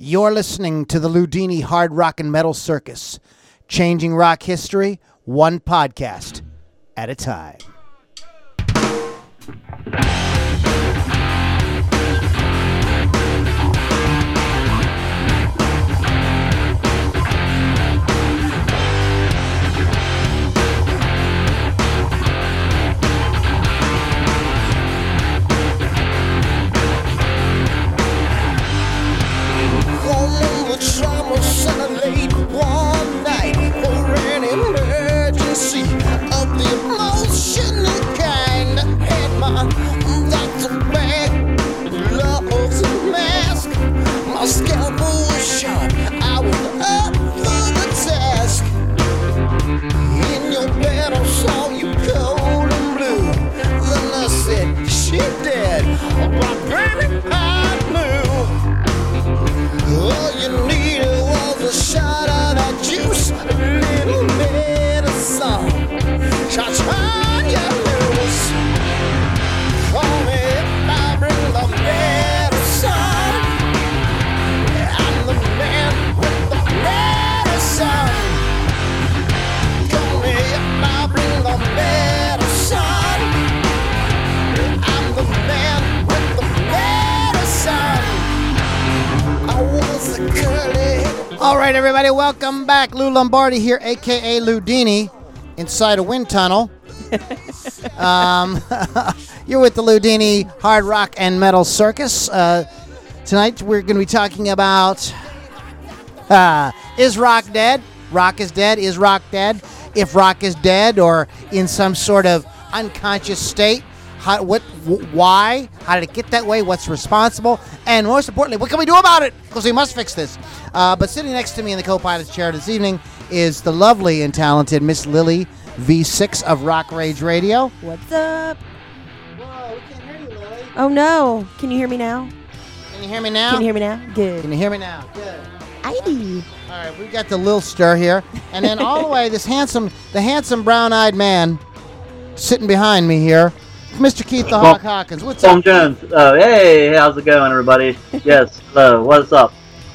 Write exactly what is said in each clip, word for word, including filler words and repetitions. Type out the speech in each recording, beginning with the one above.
You're listening to the Ludini Hard Rock and Metal Circus, changing rock history one podcast at a time. One night for an emergency of the emotional kind. Had my doctor back, love's a mask. My scalpel was sharp, I was up for the task. In your bed I saw you cold and blue. The nurse said she dead, my baby I knew. All you needed was a shot of that juice, a little medicine. Shots on your loose. Call me if I bring the medicine. I'm the man with the medicine. Call me if I bring the medicine. I'm the man with the medicine. I was a curly. All right, everybody, welcome back. Lou Lombardi here, a k a. Ludini, inside a wind tunnel. um, you're with the Ludini Hard Rock and Metal Circus. Uh, tonight we're going to be talking about uh, is rock dead? Rock is dead. Is rock dead? If rock is dead or in some sort of unconscious state, how, what, wh- why? How did it get that way? What's responsible? And most importantly, what can we do about it? Because we must fix this. Uh, but sitting next to me in the co-pilot's chair this evening is the lovely and talented Miss Lily V six of Rock Rage Radio. What's up? Whoa, we can't hear you, Lily. Oh no! Can you hear me now? Can you hear me now? Can you hear me now? Good. Can you hear me now? Good. Aye. All right, we've got the Lil Stir here. And then all the way, this handsome, the handsome brown-eyed man sitting behind me here, Mister Keith the Hawk Hawkins. What's Tom up? Jones. Uh, hey, how's it going, everybody? Yes, hello, what's up?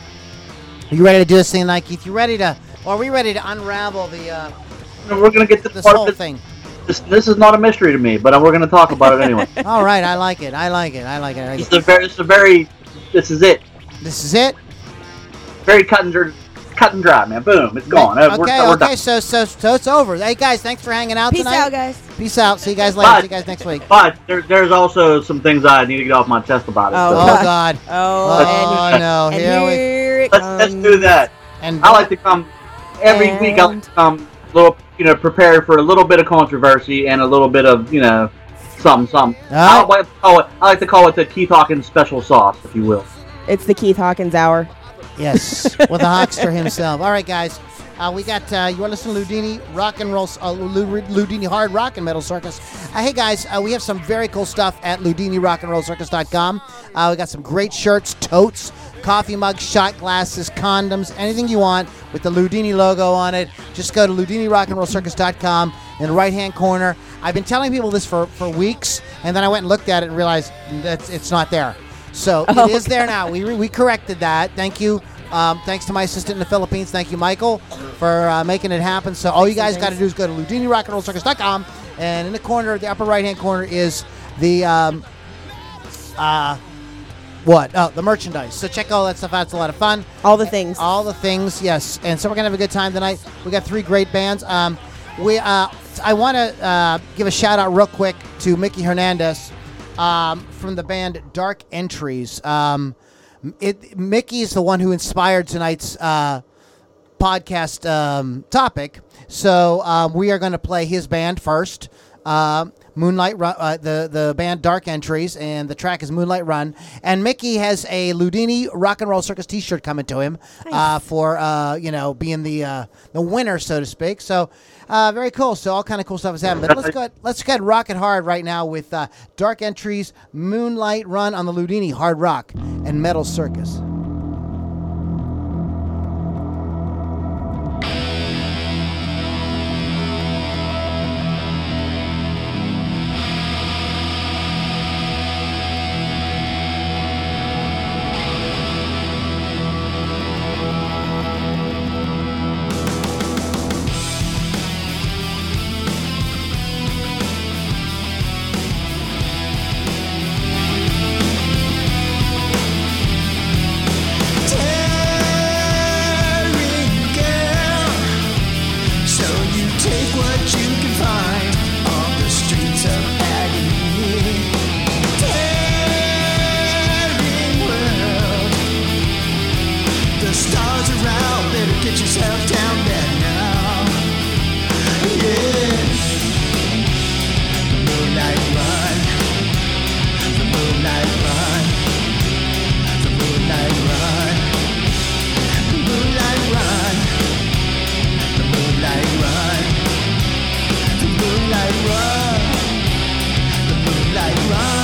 Are you ready to do this thing tonight, Keith? You ready to, or are we ready to unravel the uh, We're going to get to this part whole of it. thing? This, this is not a mystery to me, but we're going to talk about it anyway. All right, I like it. I like it. I like it. I like It's it. a very, it's a very, this is it. This is it. Very cut and, dry, cut and dry, man. Boom, it's gone. Uh, Okay, we're, we're okay. done. So, so, so it's over. Hey, guys, thanks for hanging out Peace tonight. out, guys. Peace out. See you guys later. Bye. See you guys next week. But there, there's also some things I need to get off my chest about it. Oh, so Oh God. God. Oh, Oh and, no. and Here we. here it let's, comes. let's do that. And I like to come every week. I like to come a little, you know, prepared for a little bit of controversy and a little bit of, you know, something, something. I, Oh. like to call it, I like to call it the Keith Hawkins special sauce, if you will. It's the Keith Hawkins hour. Yes, with the Hawkster himself. All right, guys. Uh, we got, uh, you are listening to Ludini Rock and Roll, uh, Ludini Hard Rock and Metal Circus. Uh, hey, guys, uh, we have some very cool stuff at Ludini Rock and Roll Circus dot com. Uh, we got some great shirts, totes, coffee mugs, shot glasses, condoms, anything you want with the Ludini logo on it. Just go to Ludini Rock and Roll Circus dot com in the right-hand corner. I've been telling people this for, for weeks, and then I went and looked at it and realized that it's not there. So Oh, it is there now. We, we corrected that. Thank you. Um, thanks to my assistant in the Philippines. Thank you, Michael, for uh, making it happen. So all you guys got to do is go to Ludini Rock and Roll Circus dot com, and in the corner, the upper right-hand corner, is the um, uh, what? Oh, the merchandise. So check all that stuff out. It's a lot of fun. All the things. All the things, yes. And so we're gonna have a good time tonight. We got three great bands. Um, we uh, I want to uh, give a shout out real quick to Mickey Hernandez um, from the band Dark Entries. Um, It, Mickey's the one who inspired tonight's uh, podcast um, topic. So um, we are going to play his band first, uh, Moonlight Run, uh, the the band Dark Entries, and the track is Moonlight Run. And Mickey has a Ludini Rock and Roll Circus T-shirt coming to him uh, for uh, you know being the uh, the winner, so to speak. So. Uh, very cool. So all kind of cool stuff is happening. But let's go. Ahead, let's go ahead and rock it hard right now with uh, Dark Entries, Moonlight Run on the Ludini Hard Rock and Metal Circus. stars are out, better get yourself down there now. Yeah. The moonlight run. The moonlight run. The moonlight run. The moonlight run. The moonlight run. The moonlight run. The moonlight run.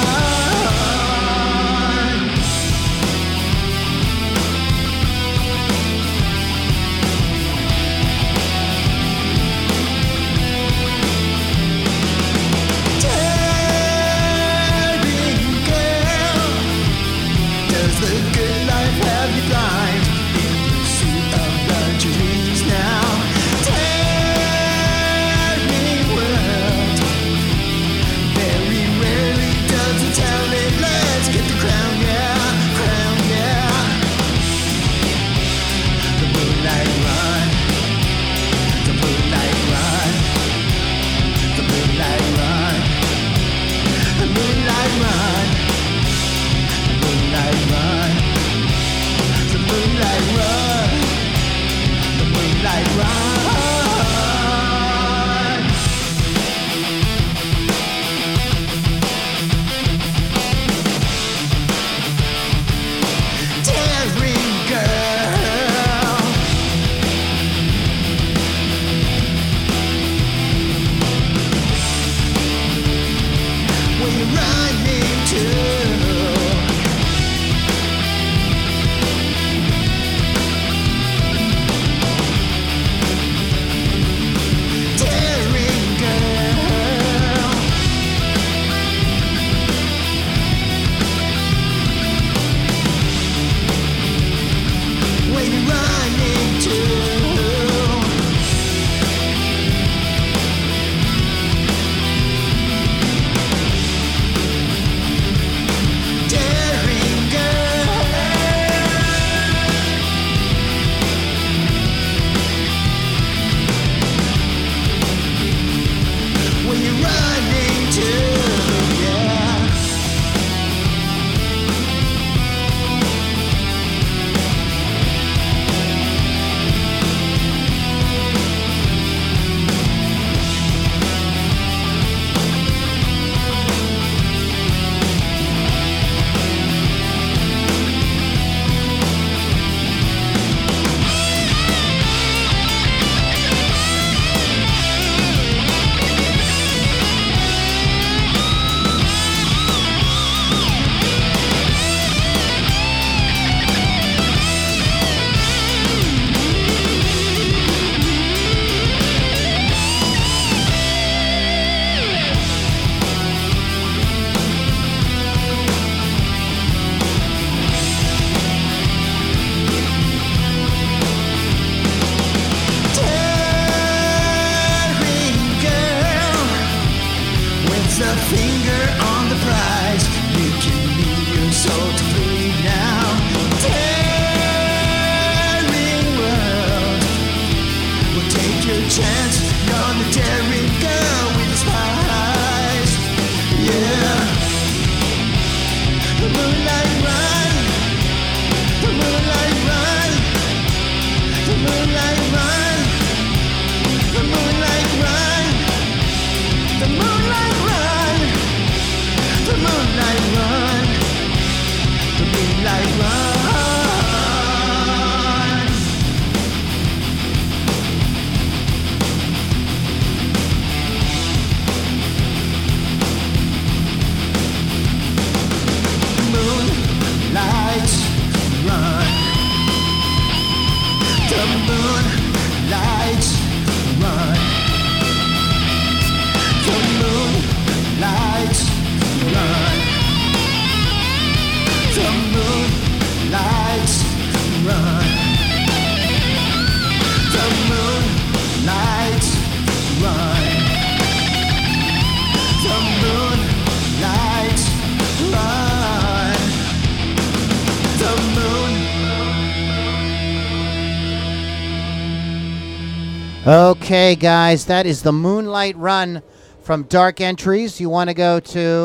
Okay, guys, that is the Moonlight Run from Dark Entries. You want to go to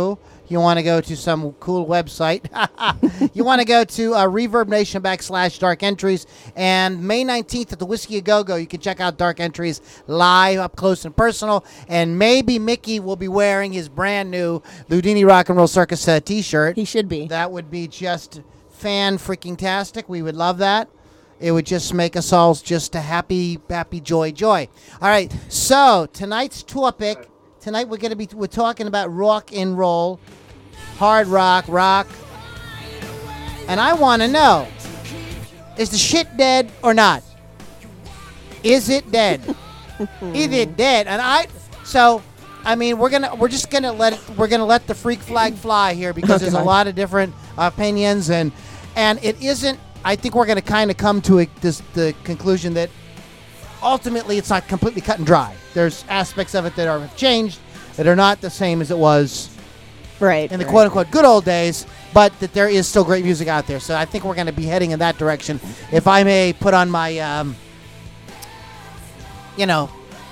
you want to go to some cool website, you want to go to uh, Reverb Nation backslash Dark Entries. And May nineteenth at the Whiskey A Go Go, you can check out Dark Entries live, up close and personal. And maybe Mickey will be wearing his brand new Ludini Rock and Roll Circus uh, T-shirt. He should be. That would be just fan-freaking-tastic. We would love that. It would just make us all just a happy, happy, joy, joy. All right, so tonight's topic, tonight we're going to be, we're talking about rock and roll, hard rock, rock. And I want to know, is the shit dead or not? Is it dead? Is it dead? And I, so, I mean, we're gonna, we're just gonna let it, we're gonna let the freak flag fly here because there's a lot of different opinions, and and it isn't. I think we're going to kind of come to a, this, the conclusion that ultimately it's not completely cut and dry. There's aspects of it that are have changed, that are not the same as it was Right. in the right. quote-unquote good old days, but that there is still great music out there. So I think we're going to be heading in that direction. If I may put on my, um, you know,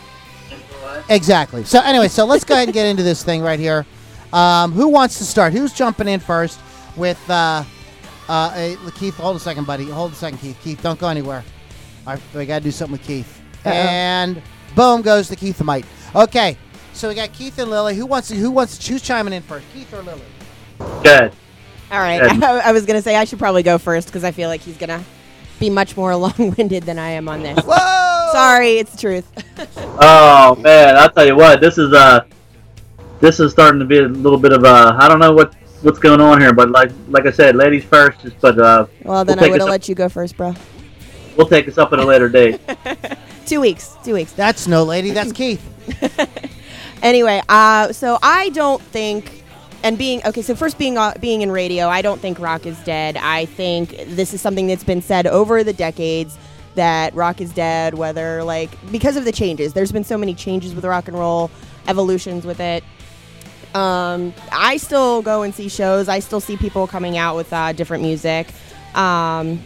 exactly. So anyway, so let's go ahead and get into this thing right here. Um, who wants to start? Who's jumping in first with... Uh, Uh, hey, Keith, hold a second, buddy. Hold a second, Keith. Keith, don't go anywhere. All right, we got to do something with Keith. Uh-oh. And boom goes the Keithamite. Okay, so we got Keith and Lily. Who wants to? Who wants to? Who's chiming in first, Keith or Lily? Good. All right. Good. I, I was going to say I should probably go first because I feel like he's going to be much more long-winded than I am on this. Whoa! Sorry, it's the truth. Oh man, I'll tell you what. This is uh, this is starting to be a little bit of a. I don't know what what's going on here, but like like I said, ladies first. Just but uh. Well, then we'll I would take have us let you go first, bro. up, We'll take us up at a later date. Two weeks. Two weeks. That's no lady. That's Keith. Anyway, uh, so I don't think, and being okay. So first, being uh, being in radio, I don't think rock is dead. I think this is something that's been said over the decades that rock is dead. Whether like because of the changes, there's been so many changes with rock and roll, evolutions with it. Um, I still go and see shows. I still see people coming out with uh, different music. Um,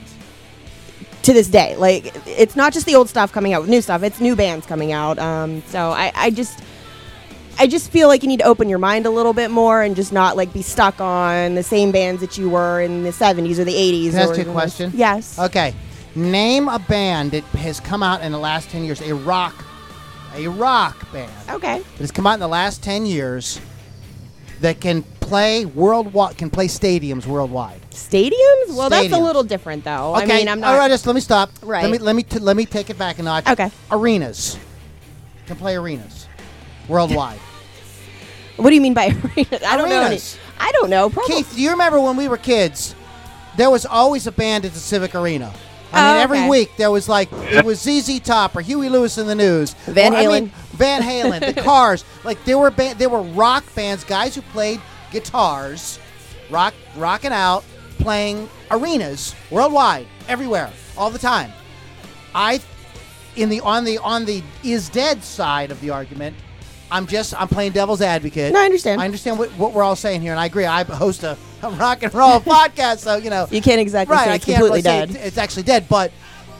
to this day, like it's not just the old stuff coming out with new stuff. It's new bands coming out. Um, so I, I just. I just feel like you need to open your mind a little bit more and just not like be stuck on the same bands that you were in the seventies or the eighties. Can I or ask you a the- question? Yes. Okay, name a band that has come out in the last ten years. A rock, a rock band Okay. that has come out in the last ten years that can play worldwide, can play stadiums worldwide. Stadiums? Well, that's a Stadiums. little different, though. Okay, I mean, I'm not. all right. Just let me stop. Right. Let me let me t- let me take it back a notch. Okay. Arenas can play arenas worldwide. What do you mean by arenas? I don't know. Any, Arenas. I don't know. Probably. Keith, do you remember when we were kids? There was always a band at the Civic Arena. I Oh, mean, every okay. week there was like it was Z Z Top or Huey Lewis in the News, Van or, I Halen. mean, Van Halen, the Cars. Like there were ba- there were rock bands, guys who played guitars, rock rocking out, playing arenas worldwide, everywhere, all the time. I, in the on the on the is dead side of the argument. I'm just, I'm playing devil's advocate. No, I understand. I understand what, what we're all saying here, and I agree. I host a, a rock and roll podcast, so, you know. You can't exactly right, say I it's can't completely really say dead. it- it's actually dead, but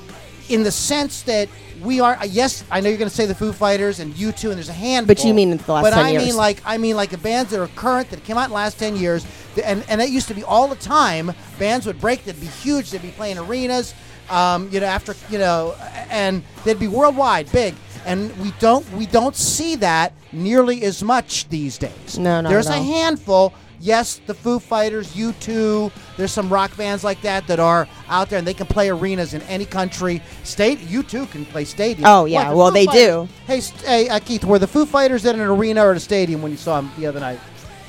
in the sense that we are, uh, yes, I know you're going to say the Foo Fighters and U two, and there's a handful. But you mean in the last But ten I years. mean like, I mean like the bands that are current, that came out in the last ten years, th- and, and that used to be all the time. Bands would break, they'd be huge, they'd be playing arenas, um, you know, after, you know, and they'd be worldwide, big. And we don't we don't see that nearly as much these days. No, not There's at a all. handful. Yes, the Foo Fighters, U two. There's some rock bands like that that are out there, and they can play arenas in any country. State U two can play stadiums. Oh, yeah, What, the well, Foo they Fighters- do. Hey, st- hey uh, Keith, were the Foo Fighters in an arena or at a stadium when you saw them the other night?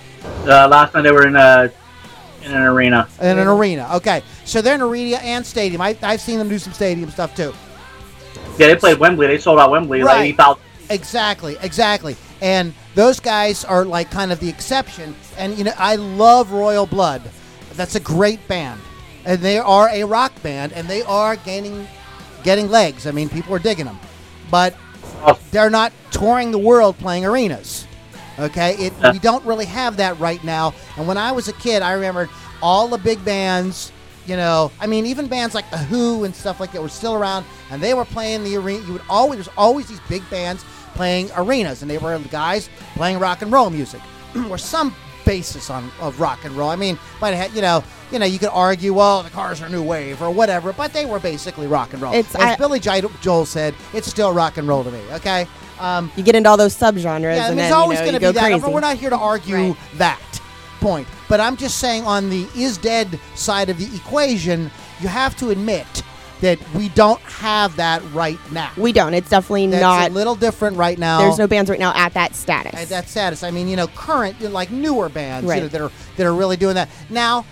Uh, last time they were in a in an arena. In an arena. Okay, so they're in arena and stadium. I, I've seen them do some stadium stuff too. Yeah, they played Wembley. They sold out Wembley like Right. eighty thousand. Exactly, exactly. And those guys are like kind of the exception. And, you know, I love Royal Blood. That's a great band. And they are a rock band, and they are gaining, getting legs. I mean, people are digging them. But they're not touring the world playing arenas. Okay? It, Yeah. we don't really have that right now. And when I was a kid, I remembered all the big bands. You know, I mean, even bands like The Who and stuff like that were still around, and they were playing the arena. You would always, there's always these big bands playing arenas, and they were the guys playing rock and roll music. Where some basis on of rock and roll. I mean, might have, you know, you know, you could argue, well, the Cars are new wave or whatever, but they were basically rock and roll. It's- As I- Billy J- Joel said, it's still rock and roll to me. Okay. Um, You get into all those subgenres, yeah, and there's then always you know, going you to be go that. crazy. We're not here to argue Right. that point, but I'm just saying on the is dead side of the equation, you have to admit that we don't have that right now. We don't. It's definitely That's not. a little different right now. There's no bands right now at that status. at that status. I mean, you know, current, you know, like newer bands, you Right. know, that are that are really doing that now.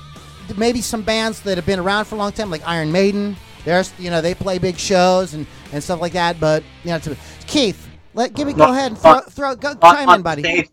Maybe some bands that have been around for a long time, like Iron Maiden. There's, you know, they play big shows and, and stuff like that. But you know, to, Keith, let give me go No, ahead and throw, on- throw go, on- chime on in, buddy. stage,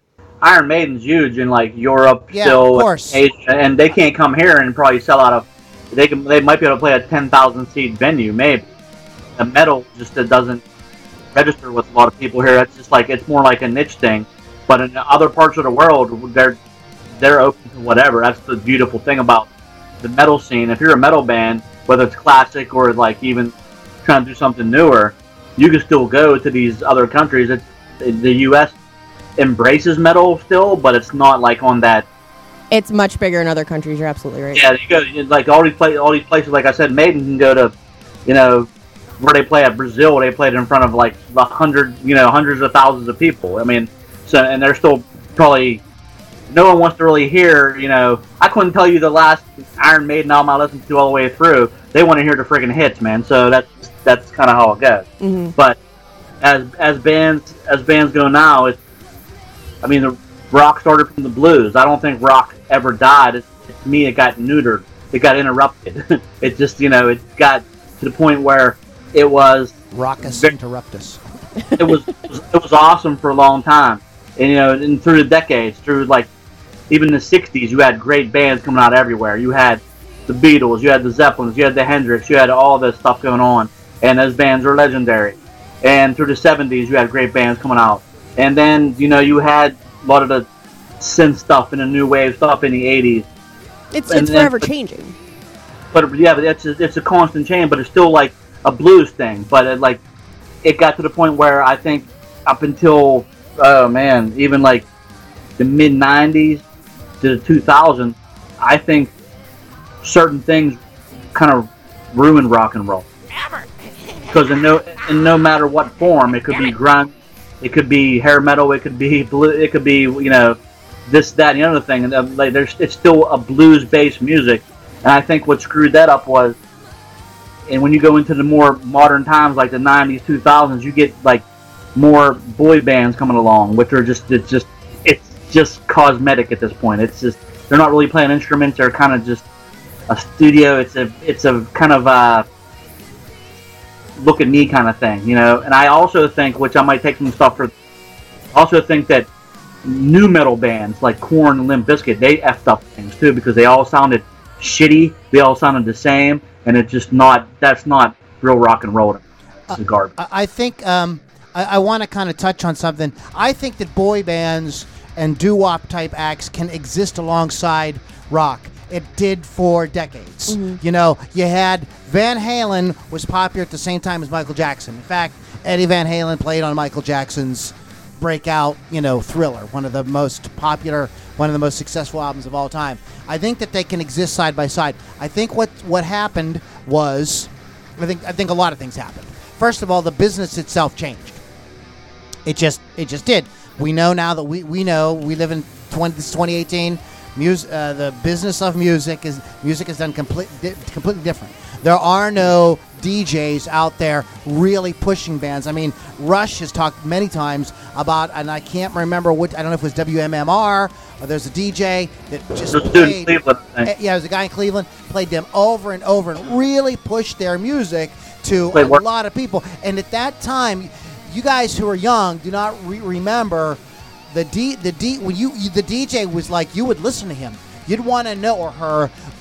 Iron Maiden's huge in like Europe, Yeah, still, of course. Asia, and they can't come here and probably sell out of. They can. They might be able to play a ten thousand seat venue, maybe. The metal just it doesn't register with a lot of people here. It's just like it's more like a niche thing. But in other parts of the world, they're they're open to whatever. That's the beautiful thing about the metal scene. If you're a metal band, whether it's classic or like even trying to do something newer, you can still go to these other countries. It's, the U S embraces metal still, but it's not like on that. It's much bigger in other countries. You're absolutely right. Yeah, you go you- like all these places. All these places, like I said, Maiden can go to, you know, where they play at Brazil. They played in front of like a hundred, you know, hundreds of thousands of people. I mean, so and they're still probably. No one wants to really hear, you know. I couldn't tell you the last Iron Maiden album I listened to all the way through. They want to hear the friggin' hits, man. So that's that's kind of how it goes. Mhm. But as as bands as bands go now, it's. I mean, the rock started from the blues. I don't think rock ever died. It's, it's to me, it got neutered. It got interrupted. It just, you know, it got to the point where it was Raucous Vic- interruptus. it was it was awesome for a long time, and you know, and through the decades, through like even the sixties, you had great bands coming out everywhere. You had the Beatles, you had the Zeppelins, you had the Hendrix, you had all this stuff going on, and those bands were legendary. And through the seventies, you had great bands coming out, and then you know you had a lot of the synth stuff and the new wave stuff in the eighties. It's And it's then- forever changing. But yeah, but it's a, it's a constant change, but it's still like a blues thing. But it, like it got to the point where I think up until oh man, even like the mid nineties to the two thousands, I think certain things kind of ruined rock and roll. Because in no in no matter what form, it could be grunge, it could be hair metal, it could be blue, it could be you know this, that, and the other thing, and uh, like there's it's still a blues-based music. And I think what screwed that up was, and when you go into the more modern times, like the nineties, two thousands, you get like more boy bands coming along, which are just it's just it's just cosmetic at this point. It's just they're not really playing instruments; they're kind of just a studio. It's a it's a kind of a look at me kind of thing, you know. And I also think, which I might take some stuff for, also think that new metal bands like Korn and Limp Bizkit, they effed up things too because they all sounded shitty. They all sounded the same, and it's just not. That's not real rock and roll. It's garbage. I, I think um, I, I want to kind of touch on something. I think that boy bands and doo-wop type acts can exist alongside rock. It did for decades. You know, you had Van Halen was popular at the same time as Michael Jackson. In fact, Eddie Van Halen played on Michael Jackson's breakout, you know, Thriller, one of the most popular, one of the most successful albums of all time. I think that they can exist side by side. I think what what happened was, I think I think a lot of things happened. First of all, the business itself changed. It just it just did. We know now that we we know we live in twenty, this is twenty eighteen. Music, uh, the business of music is music is done complete, di- completely different. There are no D Js out there really pushing bands. I mean, Rush has talked many times about, and I can't remember what, I don't know if it was W M M R or there's a D J that just There's a dude in played. Cleveland, I think. Eh, Yeah, there's a guy in Cleveland, played them over and over and really pushed their music to Played a work. lot of people. And at that time, you guys who are young do not re- remember the D the D when you, you the D J was like, you would listen to him. You'd want to know, or her,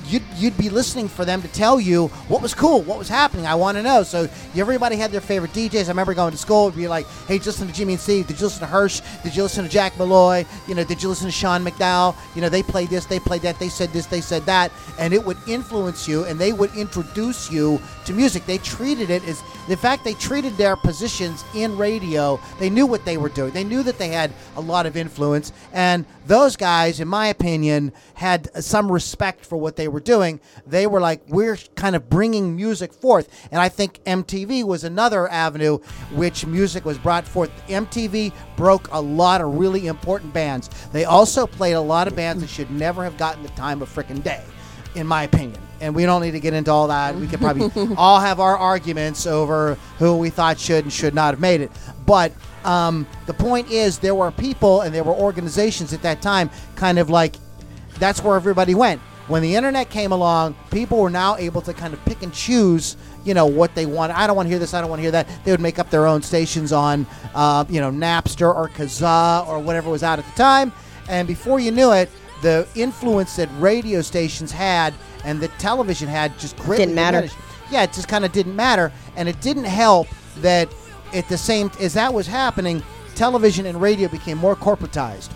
you'd, you'd be listening for them to tell you what was cool, what was happening. I want to know. So everybody had their favorite D Js. I remember going to school, it'd be like, hey, did you listen to Jimmy and Steve? Did you listen to Hirsch? Did you listen to Jack Malloy? You know, did you listen to Sean McDowell? You know, they played this, they played that, they said this, they said that, and it would influence you, and they would introduce you to music. They treated it as, in fact, they treated their positions in radio. They knew what they were doing. They knew that they had a lot of influence, and those guys, in my opinion, had some respect for what they were doing. They were like, we're kind of bringing music forth, and I think M T V was another avenue which music was brought forth. M T V broke a lot of really important bands. They also played a lot of bands that should never have gotten the time of frickin' day, in my opinion. And we don't need to get into all that. We could probably all have our arguments over who we thought should and should not have made it. But um, the point is, there were people and there were organizations at that time kind of like, that's where everybody went. When the internet came along, people were now able to kind of pick and choose, you know, what they want. I don't want to hear this, I don't want to hear that. They would make up their own stations on, uh, you know, Napster or Kazaa or whatever was out at the time. And before you knew it, the influence that radio stations had and that television had just greatly Didn't matter. diminished. Yeah, it just kind of didn't matter. And it didn't help that at the same, as that was happening, television and radio became more corporatized.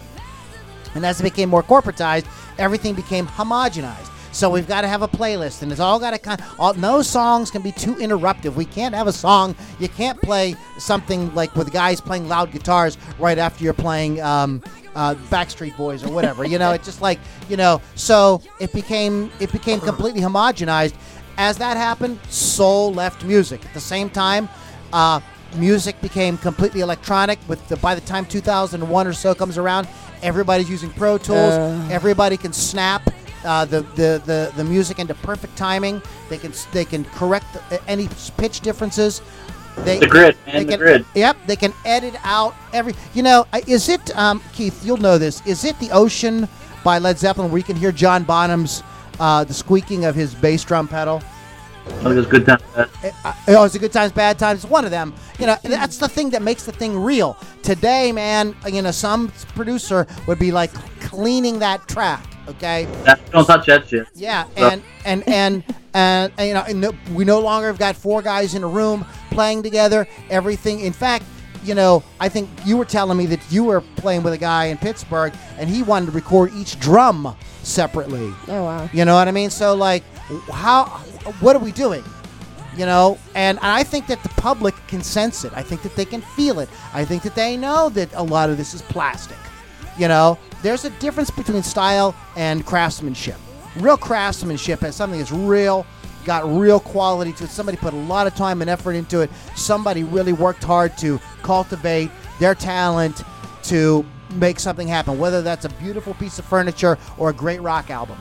And as it became more corporatized, everything became homogenized. So we've got to have a playlist, and it's all got to kind of, all, no songs can be too interruptive. We can't have a song. You can't play something like with guys playing loud guitars right after you're playing um, uh, Backstreet Boys or whatever. You know, it's just like, you know, so it became it became completely homogenized. As that happened, soul left music. At the same time, uh, music became completely electronic. With the, by the time two thousand one or so comes around, everybody's using Pro Tools. Uh. Everybody can snap uh, the, the, the, the music into perfect timing. They can they can correct the, any pitch differences. They, The grid, they man, the can, grid. Yep, they can edit out every. You know, uh, is it um, Keith? You'll know this. Is it The Ocean by Led Zeppelin where you can hear John Bonham's uh, the squeaking of his bass drum pedal? I think it's good time. Uh, Uh, oh, it's a good times, bad times. One of them. You know, that's the thing that makes the thing real. Today, man, you know, some producer would be like cleaning that track. Okay. that, don't touch that shit. Yeah, So- and and and and, and you know, and no, we no longer have got four guys in a room playing together. Everything. In fact, you know, I think you were telling me that you were playing with a guy in Pittsburgh, and he wanted to record each drum separately. Oh, wow. You know what I mean? So, like, how? What are we doing? You know, and I think that the public can sense it. I think that they can feel it. I think that they know that a lot of this is plastic. You know, there's a difference between style and craftsmanship. Real craftsmanship is something that's real, got real quality to it. Somebody put a lot of time and effort into it. Somebody really worked hard to cultivate their talent to make something happen, whether that's a beautiful piece of furniture or a great rock album.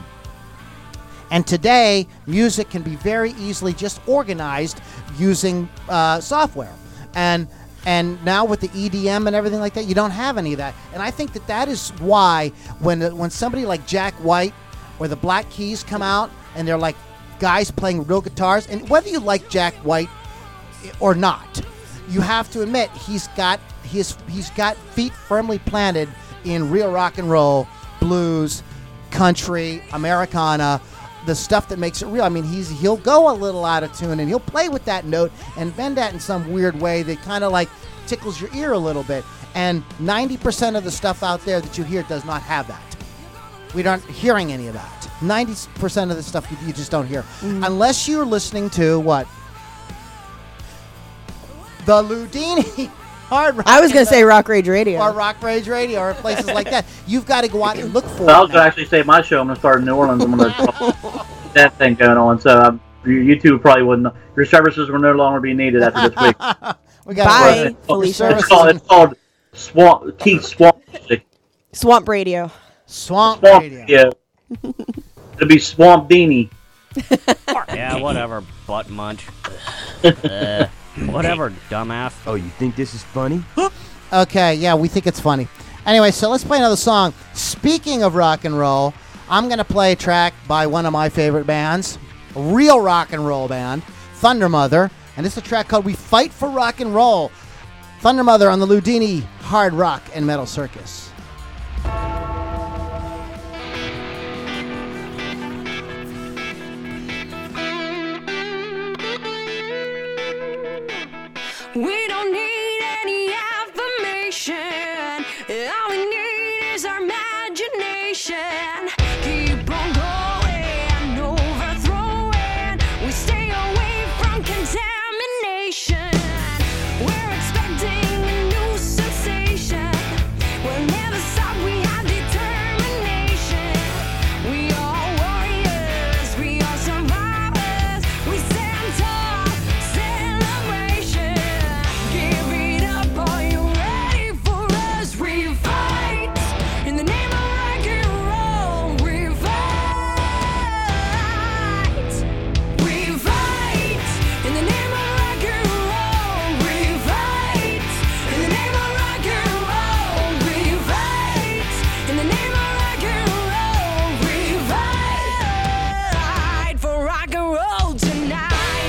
And today, music can be very easily just organized using uh, software. And and now with the E D M and everything like that, you don't have any of that. And I think that that is why when when somebody like Jack White or the Black Keys come out and they're like guys playing real guitars, and whether you like Jack White or not, you have to admit he's got his he's got feet firmly planted in real rock and roll, blues, country, Americana, the stuff that makes it real. I mean, he's he'll go a little out of tune and he'll play with that note and bend that in some weird way that kind of like tickles your ear a little bit. And ninety percent of the stuff out there that you hear does not have that. We aren't hearing any of that. ninety percent of the stuff you, you just don't hear. Mm-hmm. Unless you're listening to what? The Ludini Hard Rock. I was going and to say Rock Rage Radio. or Rock Rage Radio or places like that. You've got to go out and look for So I it was now. gonna actually say my show. I'm gonna start in New Orleans. I'm gonna that thing going on. So um, you you two probably wouldn't. Your services will no longer be needed after this week. We got Bye, It's Felicia. called, it's called Swamp Keith Swamp Music. Swamp Radio. Swamp, Swamp Radio. Radio. It'll be Swamp Beanie. Yeah, whatever, butt munch. Uh, whatever, dumbass. Oh, you think this is funny? Okay, yeah, we think it's funny. Anyway, so let's play another song. Speaking of rock and roll, I'm going to play a track by one of my favorite bands, a real rock and roll band, Thunder Mother, and it's a track called We Fight for Rock and Roll. Thunder Mother on the Ludini Hard Rock and Metal Circus. We don't need any affirmation. All we need is our imagination. Keep on going, overthrowing. We stay away from contamination. We're expecting a new sensation. We'll never stop, we have determination. We are warriors, we are survivors. We stand tall, celebration. Give it up, are you ready for us? We fight in the name of rock and roll. We fight. We fight in the name of rock and roll. We fight in the name of rock and roll. We fight in the name of rock and roll. We fight for rock and roll tonight.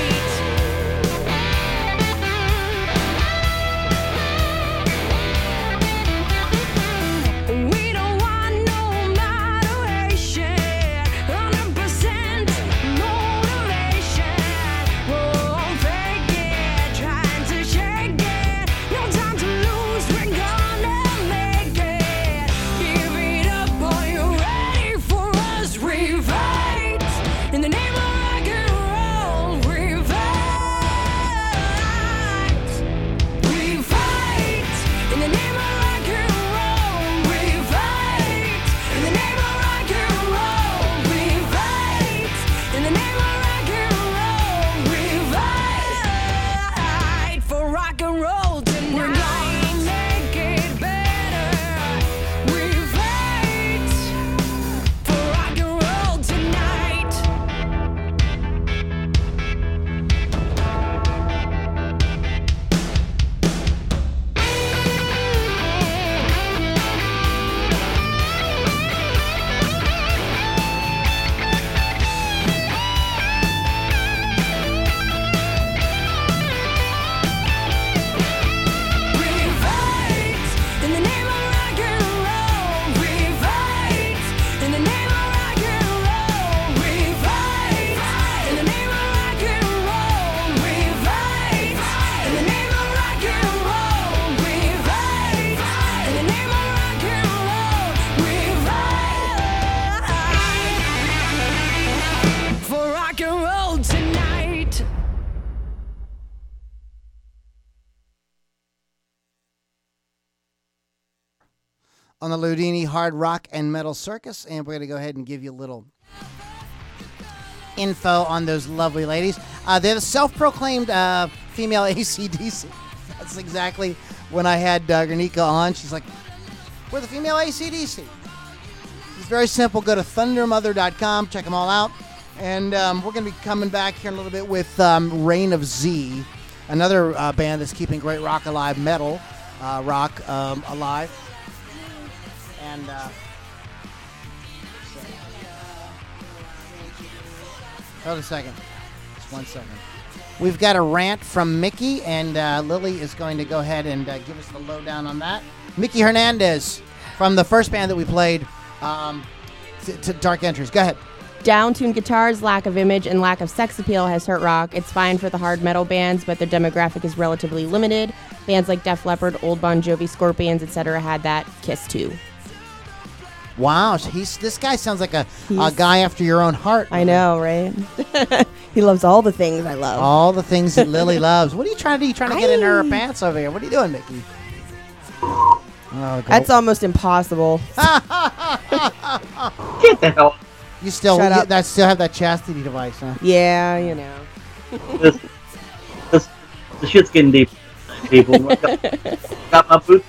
We don't want no moderation, one hundred percent motivation. Won't fake it, trying to shake it. No time to lose, we're gonna make it. Give it up, are you ready for us? We fight in the name of rock and roll. We fight. We fight in the name of rock and roll. We fight in the name of rock and roll. We fight in the name of rock and roll. We fight for rock and roll tonight. We're gonna make it better. We fight for rock and roll tonight. We fight in the name of rock and roll. We fight in the name of rock and roll. We fight in the name of rock and roll. We fight in the name of rock and roll. We fight in the name of rock and roll. We fight for rock and roll tonight. On the Ludini Hard Rock and Metal Circus, and we're going to go ahead and give you a little info on those lovely ladies. Uh, they're the self-proclaimed uh, female A C D C. That's exactly when I had uh, Garnica on. She's like, we're the female A C D C. It's very simple. Go to thunder mother dot com. Check them all out. And um, we're going to be coming back here in a little bit with um, Reign of Z, another uh, band that's keeping great rock alive, metal uh, rock um, alive. And uh, hold a second. Just one second. We've got a rant from Mickey, and uh, Lily is going to go ahead and uh, give us the lowdown on that. Mickey Hernandez from the first band that we played, um, to, to Dark Entries. Go ahead. Down-tuned guitars, lack of image, and lack of sex appeal has hurt rock. It's fine for the hard metal bands, but their demographic is relatively limited. Bands like Def Leppard, Old Bon Jovi, Scorpions, et cetera had that. Kiss too. Wow, he's this guy sounds like a, a guy after your own heart. I know, right? He loves all the things I love. All the things that Lily loves. What are you trying to do? You trying to get in her I- pants over here? What are you doing, Mickey? Oh, go- That's almost impossible. Get the hell. you still Shut you, up. that still have that chastity device, huh? Yeah, you know. This, this, the shit's getting deep, people. Got my boots.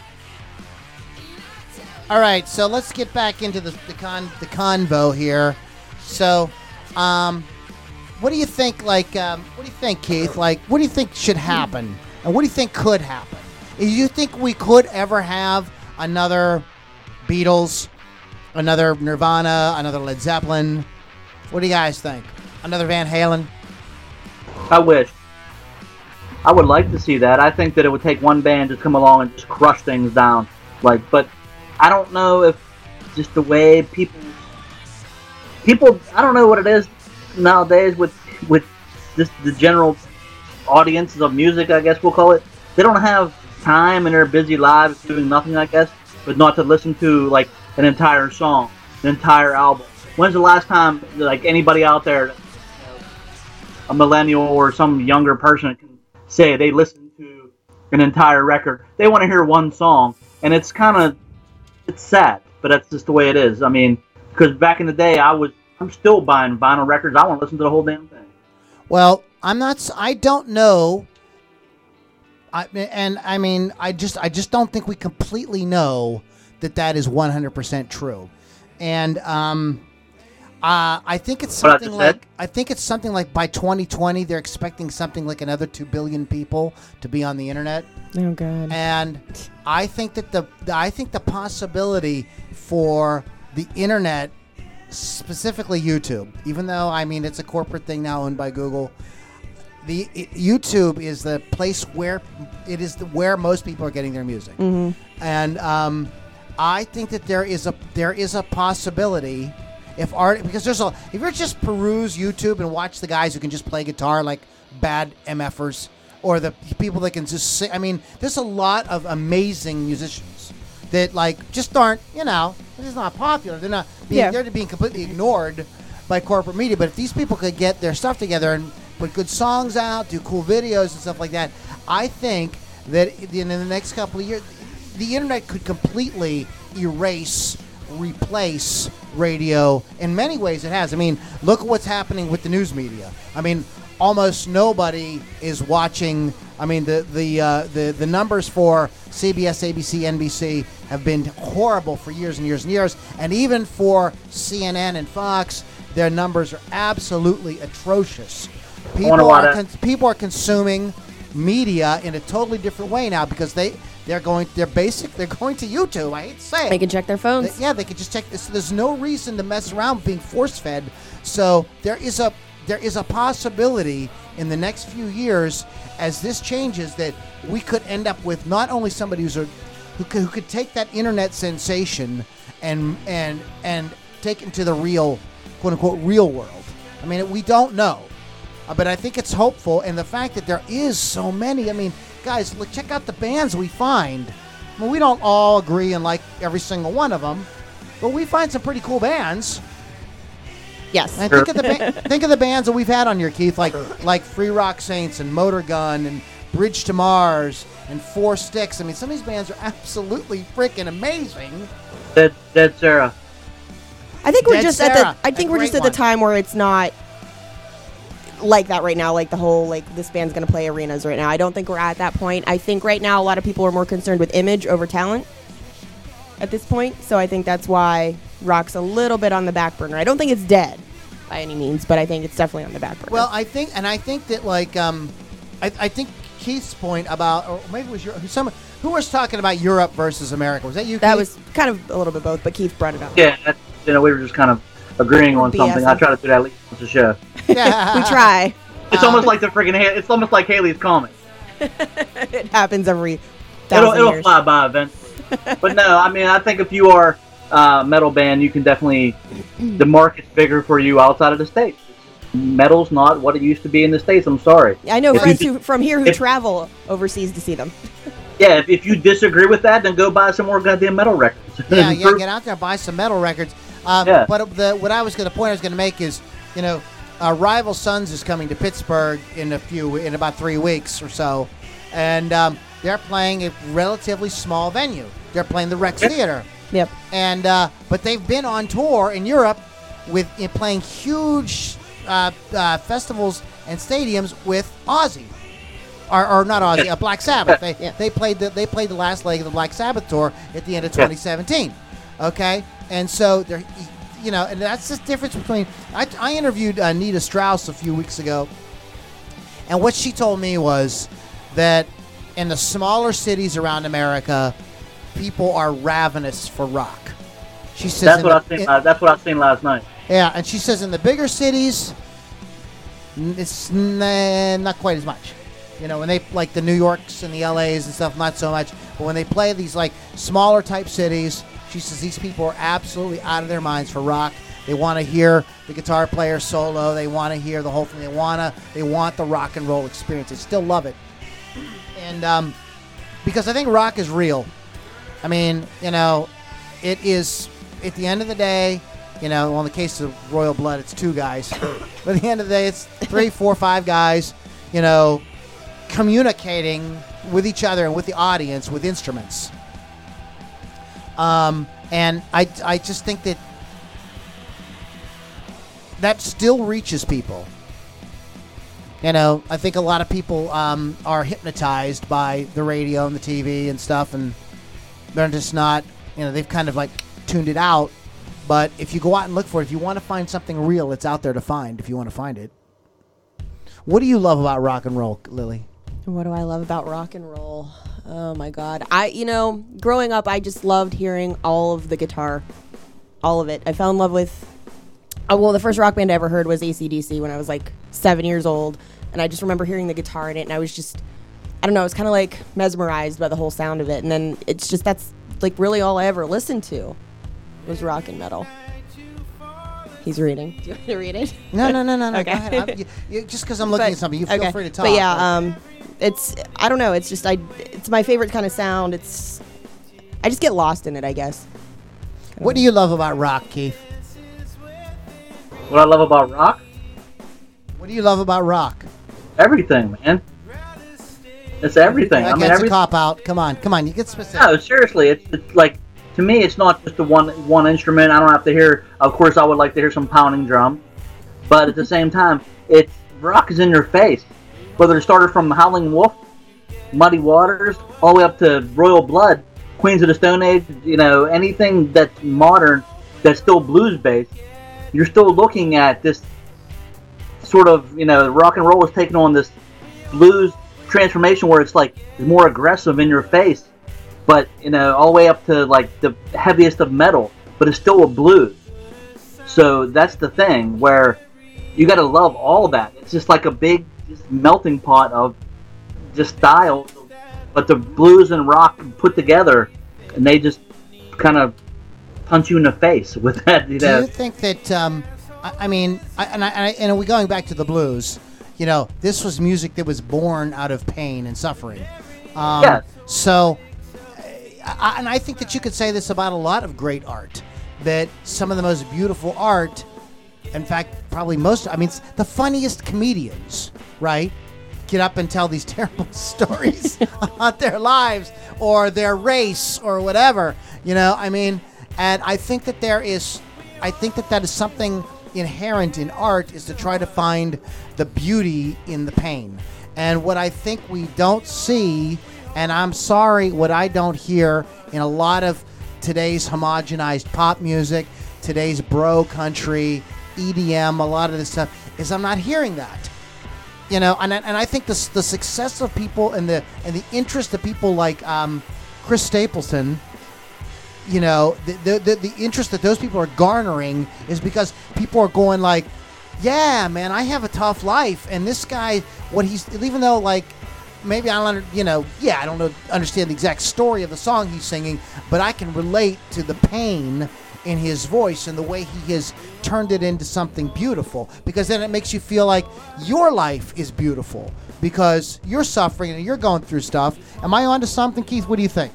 All right, so let's get back into the the con the convo here. So, um, what do you think? Like, um, what do you think, Keith? Like, what do you think should happen, and what do you think could happen? Do you think we could ever have another Beatles, another Nirvana, another Led Zeppelin? What do you guys think? Another Van Halen? I wish. I would like to see that. I think that it would take one band to come along and just crush things down. Like, but I don't know if just the way people, people, I don't know what it is nowadays with with just the general audiences of music, I guess we'll call it. they don't have time in their busy lives doing nothing, I guess, but not to listen to like an entire song, an entire album. When's the last time like anybody out there, you know, a millennial or some younger person, can say they listened to an entire record? They want to hear one song, and it's kind of it's sad, but that's just the way it is. I mean, because back in the day, I was I'm still buying vinyl records. I want to listen to the whole damn thing. Well, I'm not. s- I don't know. I and I mean, I just I just don't think we completely know that that is one hundred percent true, and um, uh, I think it's What I something just like said? I think it's something like by twenty twenty they're expecting something like another two billion people to be on the internet. Oh god. And I think that the I think the possibility for the internet, specifically YouTube, even though I mean it's a corporate thing now owned by Google, the it, YouTube is the place where it is the, where most people are getting their music. And um, I think that there is a there is a possibility if art because there's a if you just peruse YouTube and watch the guys who can just play guitar like bad MFers, or the people that can just sing. I mean, there's a lot of amazing musicians that like just aren't, you know, they're just not popular. They're not being, Yeah. they're being completely ignored by corporate media. But if these people could get their stuff together and put good songs out, do cool videos and stuff like that, I think that in the next couple of years, the internet could completely erase, replace radio. In many ways, it has. I mean, look at what's happening with the news media. I mean, almost nobody is watching. I mean, the the uh, the the numbers for C B S, A B C, N B C have been horrible for years and years and years, and even for C N N and Fox, their numbers are absolutely atrocious. People wonder why are that- con- people are consuming media in a totally different way now because they they're going they're basic they're going to YouTube. I hate to say it. They can check their phones. They- yeah, they could just check this. There's no reason to mess around with being force fed. So there is a there is a possibility in the next few years, as this changes, that we could end up with not only somebody who's a, who could, who could take that internet sensation and and and take it into the real, quote unquote, real world. I mean, we don't know, uh, but I think it's hopeful. And the fact that there is so many. I mean, guys, look, check out the bands we find. I mean, we don't all agree and like every single one of them, but we find some pretty cool bands. Yes. And think of the ba- think of the bands that we've had on here, Keith, like like Free Rock Saints and Motor Gun and Bridge to Mars and Four Sticks. I mean, some of these bands are absolutely freaking amazing. Dead, Dead Sarah. I think we're Dead just Sarah, at the. I a think we're great just at the one. time where it's not like that right now. Like the whole like this band's gonna play arenas right now. I don't think we're at that point. I think right now a lot of people are more concerned with image over talent at this point. So I think that's why rock's a little bit on the back burner. I don't think it's dead by any means, but I think it's definitely on the back burner. Well, I think, and I think that like, um, I, I think Keith's point about, or maybe it was your, someone who was talking about Europe versus America. Was that you? that Keith? was kind of a little bit both, but Keith brought it up. Yeah, that's, you know, we were just kind of agreeing on something. BSing. I try to do that at least once a show. yeah. We try. It's Um, almost like the freaking. Ha- It's almost like Haley's comic. It happens every It'll, thousand it'll years. fly by eventually. But no, I mean, I think if you are a metal band, you can definitely. The market's bigger for you outside of the States. Metal's not what it used to be in the States. I'm sorry. I know If friends you- who from here who if- travel overseas to see them. Yeah, if, if you disagree with that, then go buy some more goddamn metal records. Yeah, yeah, get out there and buy some metal records. Um, Yeah. But the, what I was going to point I was going to make is, you know, uh, Rival Sons is coming to Pittsburgh in a few in about three weeks or so, and um, they're playing a relatively small venue. They're playing the Rex Theater, Yep. and uh, but they've been on tour in Europe with in playing huge uh, uh, festivals and stadiums with Ozzy. Or, or not Ozzy, uh, Black Sabbath. They Yeah. they played the they played the last leg of the Black Sabbath tour at the end of twenty seventeen. Okay, and so they're, you know, and that's the difference between. I, I interviewed uh, Nita Strauss a few weeks ago, and what she told me was that in the smaller cities around America, people are ravenous for rock. She says That's in what the- I've seen. in- Uh, that's what I've seen last night. yeah, and she says in the bigger cities, n- it's n- not quite as much. You know, when they like the New Yorks and the L As and stuff, not so much. But when they play these like smaller type cities, she says these people are absolutely out of their minds for rock. They want to hear the guitar player solo. They want to hear the whole thing. They wanna they want the rock and roll experience. They still love it. And um, because I think rock is real. I mean, you know, it is, at the end of the day, you know, well, in the case of Royal Blood, it's two guys. But at the end of the day, it's three, four, five guys, you know, communicating with each other and with the audience with instruments. Um, and I, I just think that that still reaches people. You know, I think a lot of people um, are hypnotized by the radio and the T V and stuff, and they're just not, you know, they've kind of like tuned it out. But if you go out and look for it, if you want to find something real, it's out there to find if you want to find it. What do you love about rock and roll, Lily? What do I love about rock and roll? Oh my God. I, you know, growing up, I just loved hearing all of the guitar, all of it. I fell in love with, oh, well, the first rock band I ever heard was A C D C when I was like seven years old. And I just remember hearing the guitar in it, and I was just, I don't know, I was kind of like mesmerized by the whole sound of it. And then it's just, that's like really all I ever listened to was rock and metal. He's reading. Do you want to read it? No, no, no, no, no. Okay. Go ahead. I'm, you, you, just because I'm looking But- at something, you feel okay. free to talk. But yeah, um, it's, I don't know, it's just, I, it's my favorite kind of sound. It's, I just get lost in it, I guess. What do you love about rock, Keith? What I love about rock? What do you love about rock? Everything, man. It's everything. That I mean, gets a every cop out. Come on, come on. You get specific. no, seriously. It's, it's like, to me, it's not just the one one instrument. I don't have to hear. Of course, I would like to hear some pounding drum, but at the same time, it's rock is in your face. Whether it started from Howling Wolf, Muddy Waters, all the way up to Royal Blood, Queens of the Stone Age. You know, anything that's modern, that's still blues based. You're still looking at this sort of, you know, rock and roll is taking on this blues transformation where it's like more aggressive in your face, but you know, all the way up to like the heaviest of metal, but it's still a blues. So that's the thing where you got to love all that. It's just like a big just melting pot of just styles, but the blues and rock put together, and they just kind of punch you in the face with that. You Do know, you think that? Um, I, I mean, I, and I, and I, and we going back to the blues. You know, this was music that was born out of pain and suffering. Um, Yeah. So, I, and I think that you could say this about a lot of great art. That some of the most beautiful art, in fact, probably most. I mean, it's the funniest comedians, right? Get up and tell these terrible stories about their lives or their race or whatever. You know, I mean, and I think that there is, I think that that is something inherent in art, is to try to find the beauty in the pain. And what I think we don't see, and I'm sorry, what I don't hear in a lot of today's homogenized pop music, today's bro country, E D M, a lot of this stuff, is I'm not hearing that. You know, and I- and I think the the success of people and the and the interest of people like um, Chris Stapleton, you know, the, the the the interest that those people are garnering is because people are going like, yeah, man, I have a tough life, and this guy, what he's, even though like maybe I don't, under, you know, yeah, I don't know, understand the exact story of the song he's singing, but I can relate to the pain in his voice and the way he has turned it into something beautiful, because then it makes you feel like your life is beautiful because you're suffering and you're going through stuff. Am I onto something, Keith? What do you think?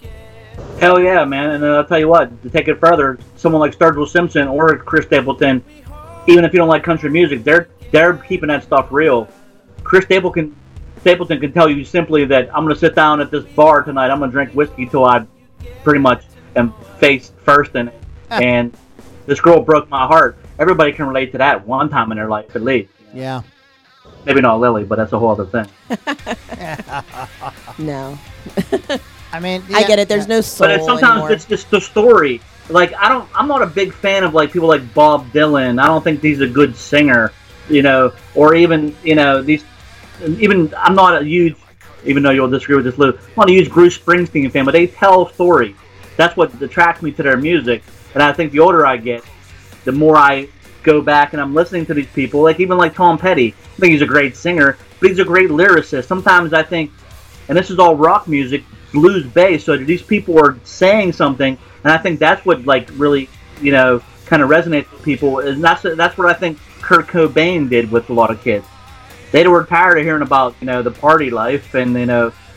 hell yeah, man. And uh, I'll tell you what, to take it further, someone like Sturgill Simpson or Chris Stapleton, even if you don't like country music, they're they're keeping that stuff real. Chris Stapleton Stapleton can tell you simply that I'm going to sit down at this bar tonight. I'm going to drink whiskey till I pretty much am face first in it. And this girl broke my heart. Everybody can relate to that one time in their life, at least. Yeah. Maybe not Lily, but that's a whole other thing. No. I mean, I yeah, get it. There's yeah. no soul But it's, sometimes anymore. it's just the story. Like I don't, I'm not a big fan of like people like Bob Dylan. I don't think he's a good singer, you know, or even you know these. Even I'm not a huge, even though you'll disagree with this, Lou. I'm not a huge Bruce Springsteen fan, but they tell stories. That's what attracts me to their music. And I think the older I get, the more I go back and I'm listening to these people. Like even like Tom Petty, I think he's a great singer, but he's a great lyricist. Sometimes I think, and this is all rock music, blues based, so these people are saying something, and I think that's what like really, you know, kind of resonates with people. And that's that's what I think Kurt Cobain did with a lot of kids. They were tired of hearing about, you know, the party life and, you know,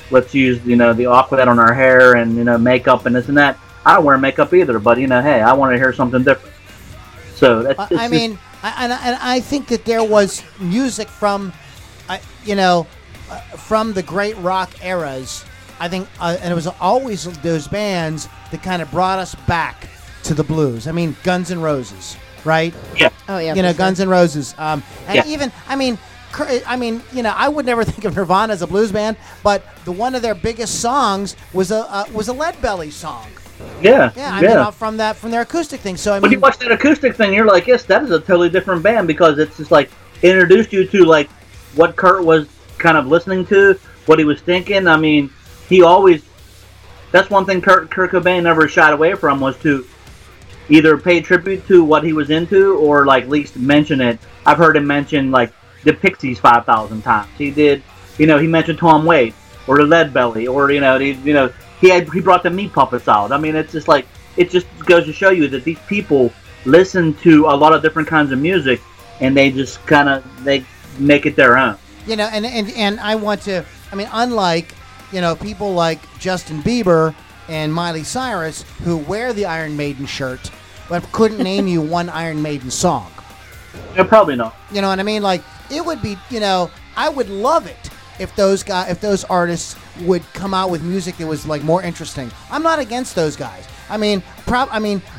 let's use you know the Aquanet on our hair and you know makeup and this and that. I don't wear makeup either, but you know, hey, I want to hear something different. So that's. I, it's I just- mean, I, and, and I think that there was music from, uh, you know, uh, from the great rock eras. I think, uh, and it was always those bands that kind of brought us back to the blues. I mean, Guns N' Roses, right? yeah, Oh yeah. you know, for sure. Guns N' Roses. Um, and Yeah. even, I mean, cr- I mean, you know, I would never think of Nirvana as a blues band, but the one of their biggest songs was a uh, was a Lead Belly song. yeah, Yeah, I mean, uh, from that from their acoustic thing. So I When mean, you watch that acoustic thing, you're like, yes, that is a totally different band because it's just like it introduced you to like what Kurt was kind of listening to, what he was thinking. I mean, he always. That's one thing Kurt, Kurt Cobain never shied away from was to either pay tribute to what he was into or like at least mention it. I've heard him mention like the Pixies five thousand times. He did, you know, he mentioned Tom Waits or the Lead Belly or you know, he, you know, he had he brought the Meat Puppets out. I mean, it's just like it just goes to show you that these people listen to a lot of different kinds of music and they just kind of they make it their own. you know, and, and and I want to. I mean, unlike you know people like Justin Bieber and Miley Cyrus who wear the Iron Maiden shirt, but couldn't name you one Iron Maiden song. Yeah, probably not. You know what I mean? Like it would be. You know, I would love it if those guys, if those artists would come out with music that was like more interesting. I'm not against those guys. I mean, prob. I mean,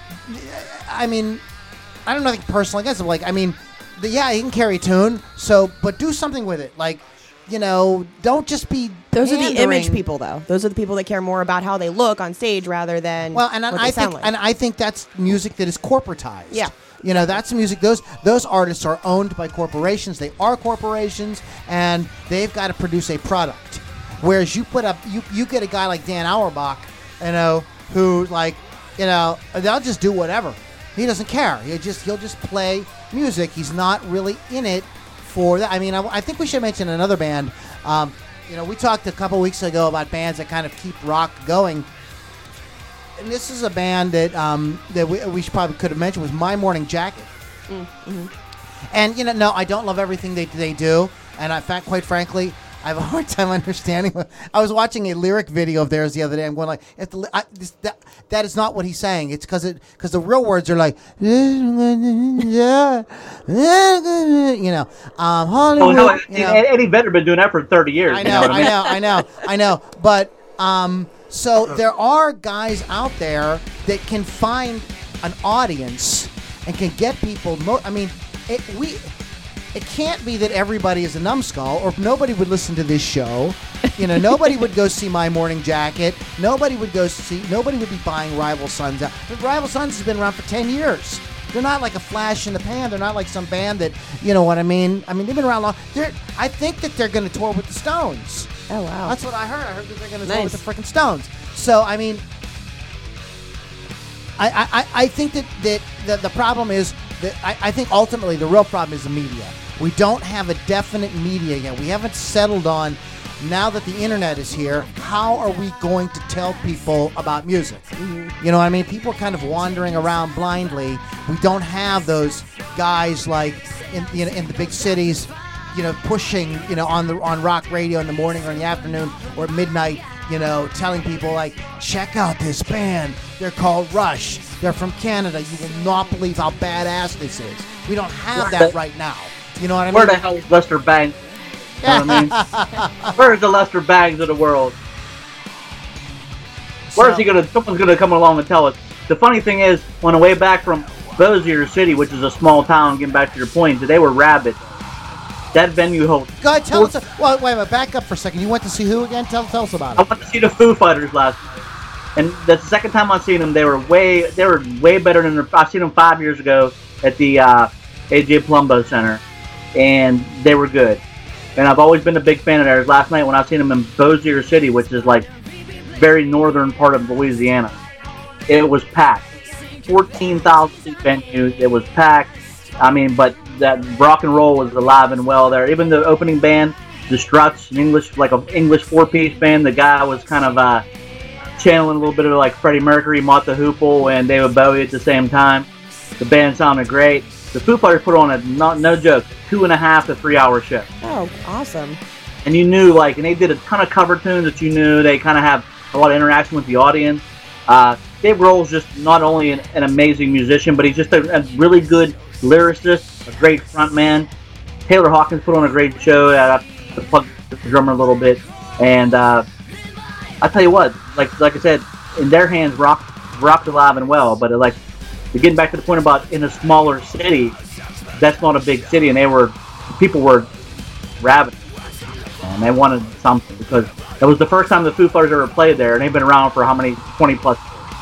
I mean, I don't know. Think personally against them. Like, I mean, the, yeah, he can carry a tune. So, but do something with it. Like, you know, don't just be. Those are the pandering. image people, though. Those are the people that care more about how they look on stage rather than Well, and what I they think, sound like. and I think that's music that is corporatized. Yeah. You know, that's music. Those those artists are owned by corporations. They are corporations, and they've got to produce a product. Whereas you put up, you you get a guy like Dan Auerbach, you know, who like, you know, they'll just do whatever. He doesn't care. He just he'll just play music. He's not really in it for that. I mean, I, I think we should mention another band. Um, you know, we talked a couple weeks ago about bands that kind of keep rock going. And this is a band that um, that we, we should probably could have mentioned was My Morning Jacket. Mm-hmm. And you know, no, I don't love everything they they do, and in fact, quite frankly, I have a hard time understanding. I was watching a lyric video of theirs the other day. I'm going like, if the, I, this, that, that is not what he's saying. It's because it because the real words are like, you know, um, Hollywood. Oh no, you know. Eddie Vedder been doing that for thirty years. I you know, what I know, I know, I know. But um, so there are guys out there that can find an audience and can get people. Mo- I mean, it, we. It can't be that everybody is a numbskull, or nobody would listen to this show. You know, nobody would go see My Morning Jacket. Nobody would go see. Nobody would be buying Rival Sons out. But Rival Sons has been around for ten years. They're not like a flash in the pan. They're not like some band that, you know what I mean. I mean, they've been around long. They're, I think that they're going to tour with the Stones. Oh, wow. That's what I heard. I heard that they're going to tour Nice. with the freaking Stones. So I mean, I I, I think that, that the, the problem is that I, I think ultimately the real problem is the media. We don't have a definite media yet. We haven't settled on, now that the internet is here, how are we going to tell people about music? Mm-hmm. You know what I mean? People are kind of wandering around blindly. We don't have those guys like in you know, in the big cities, you know, pushing, you know, on the on rock radio in the morning or in the afternoon or at midnight, you know, telling people like, check out this band. They're called Rush. They're from Canada. You will not believe how badass this is. We don't have that right now. You know what I mean? Where the hell is Lester Bangs? You know what I mean? Where's the Lester Bangs of the world? Where's So- he gonna? Someone's gonna come along and tell us. The funny thing is, on the way back from Bossier City, which is a small town, getting back to your point, they were rabid. That venue holds. Go ahead, tell us. Well, wait a minute. Back up for a second. You went to see who again? Tell, tell us about I it. went to see the Foo Fighters last night, and that's the second time I've seen them. They were way, they were way better than I've seen them five years ago at the uh, A J Palumbo Center, and they were good. And I've always been a big fan of theirs. Last night when I seen them in Bossier City, which is like very northern part of Louisiana, it was packed. fourteen thousand seat venue. It was packed. I mean, but that rock and roll was alive and well there. Even the opening band, the Struts, an English, like an English four-piece band, the guy was kind of uh, channeling a little bit of like Freddie Mercury, Martha Hoople, and David Bowie at the same time. The band sounded great. The Foo Fighters put on a, not, no joke, two and a half to three hour show. Oh, awesome. and you knew like, and they did a ton of cover tunes that you knew. They kind of have a lot of interaction with the audience. Uh, Dave Grohl's just not only an, an amazing musician, but he's just a, a really good lyricist, a great frontman. Taylor Hawkins put on a great show. I have to plug the drummer a little bit, and uh, I tell you what, like like I said, in their hands, rock rocked alive and well. But like, getting back to the point about in a smaller city, that's not a big city, and they were people were rabid, and they wanted something because it was the first time the Foo Fighters ever played there, and they've been around for how many twenty plus.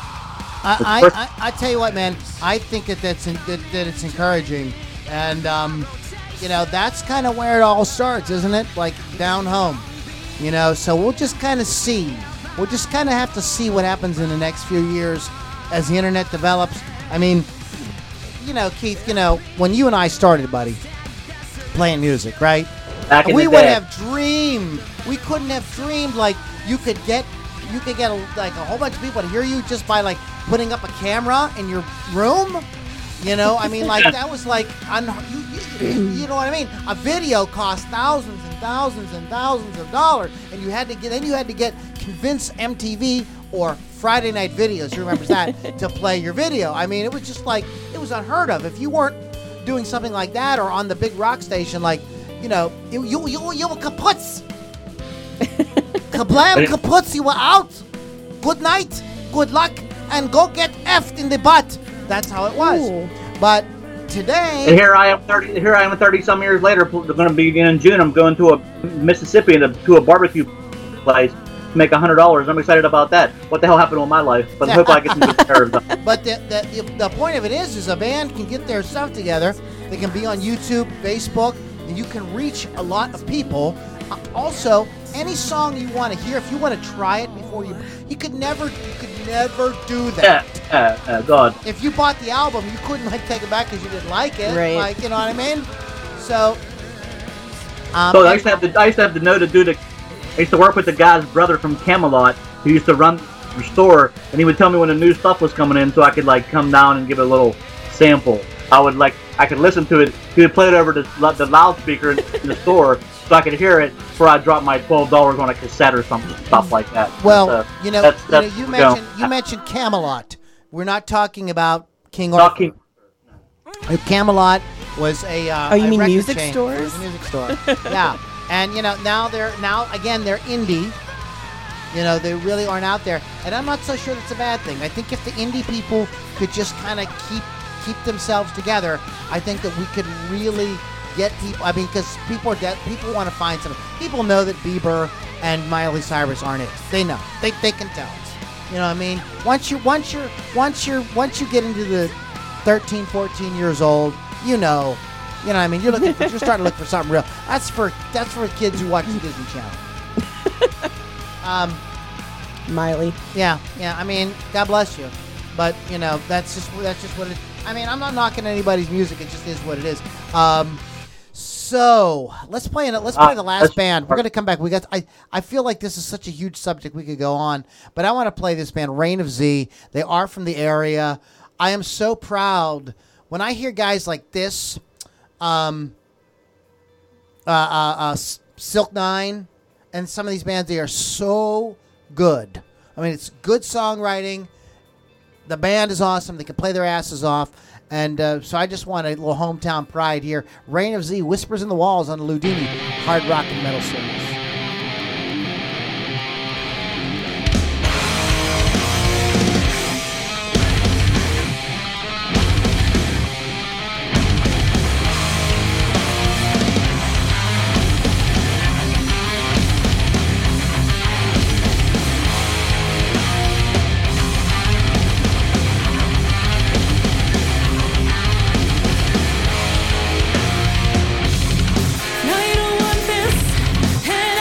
I, I, I, I tell you what, man. I think that that's in, that, that it's encouraging, and um, you know that's kind of where it all starts, isn't it? Like down home, you know. So we'll just kind of see. We'll just kind of have to see what happens in the next few years as the internet develops. I mean, you know, Keith. You know, when you and I started, buddy, playing music, right? Back in we the would day. have dreamed. We couldn't have dreamed like you could get. You could get a, like a whole bunch of people to hear you just by like putting up a camera in your room. You know, I mean, like that was like, un- you, you, you know what I mean? A video cost thousands and thousands and thousands of dollars, and you had to get then you had to get convince M T V or Friday Night Videos, who remembers that, to play your video. I mean, it was just like it was unheard of. If you weren't doing something like that or on the big rock station, like you know, you you you, you were kaputs. Kablam, kaputs, you were out. Good night, good luck, and go get effed in the butt. That's how it was. Ooh. But today, And here I am, thirty. Here I am, thirty some years later. They're going to be in June. I'm going to a Mississippi to, to a barbecue place to make a hundred dollars. I'm excited about that. What the hell happened with my life? But I hope I get some good serves. but the, the the point of it is, is a band can get their stuff together. They can be on YouTube, Facebook, and you can reach a lot of people. Uh, also, any song you want to hear, if you want to try it before you, you could never, you could never do that. Yeah, yeah, yeah, God. If you bought the album, you couldn't like take it back because you didn't like it. Right. Like, you know what I mean? So, um, So I used to have the I used to have to know to do the. I used to work with the guy's brother from Camelot who used to run the store, and he would tell me when the new stuff was coming in, so I could like come down and give it a little sample. I would like I could listen to it. He would play it over the the loudspeaker in, in the store, so I could hear it before I dropped my twelve dollars on a cassette or something, stuff like that. well, That's, uh, you know, that's, you, know, that's you the mentioned go. you mentioned Camelot. We're not talking about King Not Arthur. King- Camelot was a. Uh, Oh, you a mean record music chain. stores? It was a music store. Yeah, and you know now they're now again they're indie. You know they really aren't out there, and I'm not so sure that's a bad thing. I think if the indie people could just kind of keep keep themselves together, I think that we could really get people. I mean, because people are de- people want to find something. People know that Bieber and Miley Cyrus aren't it. They know. They they can tell. You know what I mean? Once you once you're once you're once you get into the thirteen, fourteen years old, you know, you know what I mean? You're looking for, you're starting to look for something real. That's for that's for kids who watch the Disney Channel. Um Miley. yeah, yeah. I mean, God bless you. But, you know, that's just that's just what it is. I mean, I'm not knocking anybody's music. It just is what it is. Um So let's play. In, let's play Uh, the last let's- band. We're gonna come back. We got. I. I feel like this is such a huge subject. We could go on, but I want to play this band, Reign of Z. They are from the area. I am so proud when I hear guys like this. Um. Uh. uh, uh S- Silk Nine, and some of these bands. They are so good. I mean, it's good songwriting. The band is awesome. They can play their asses off. And uh, so I just want a little hometown pride here. Reign of Z, Whispers in the Walls on the Ludini Hard Rock and Metal Service. Now you don't want this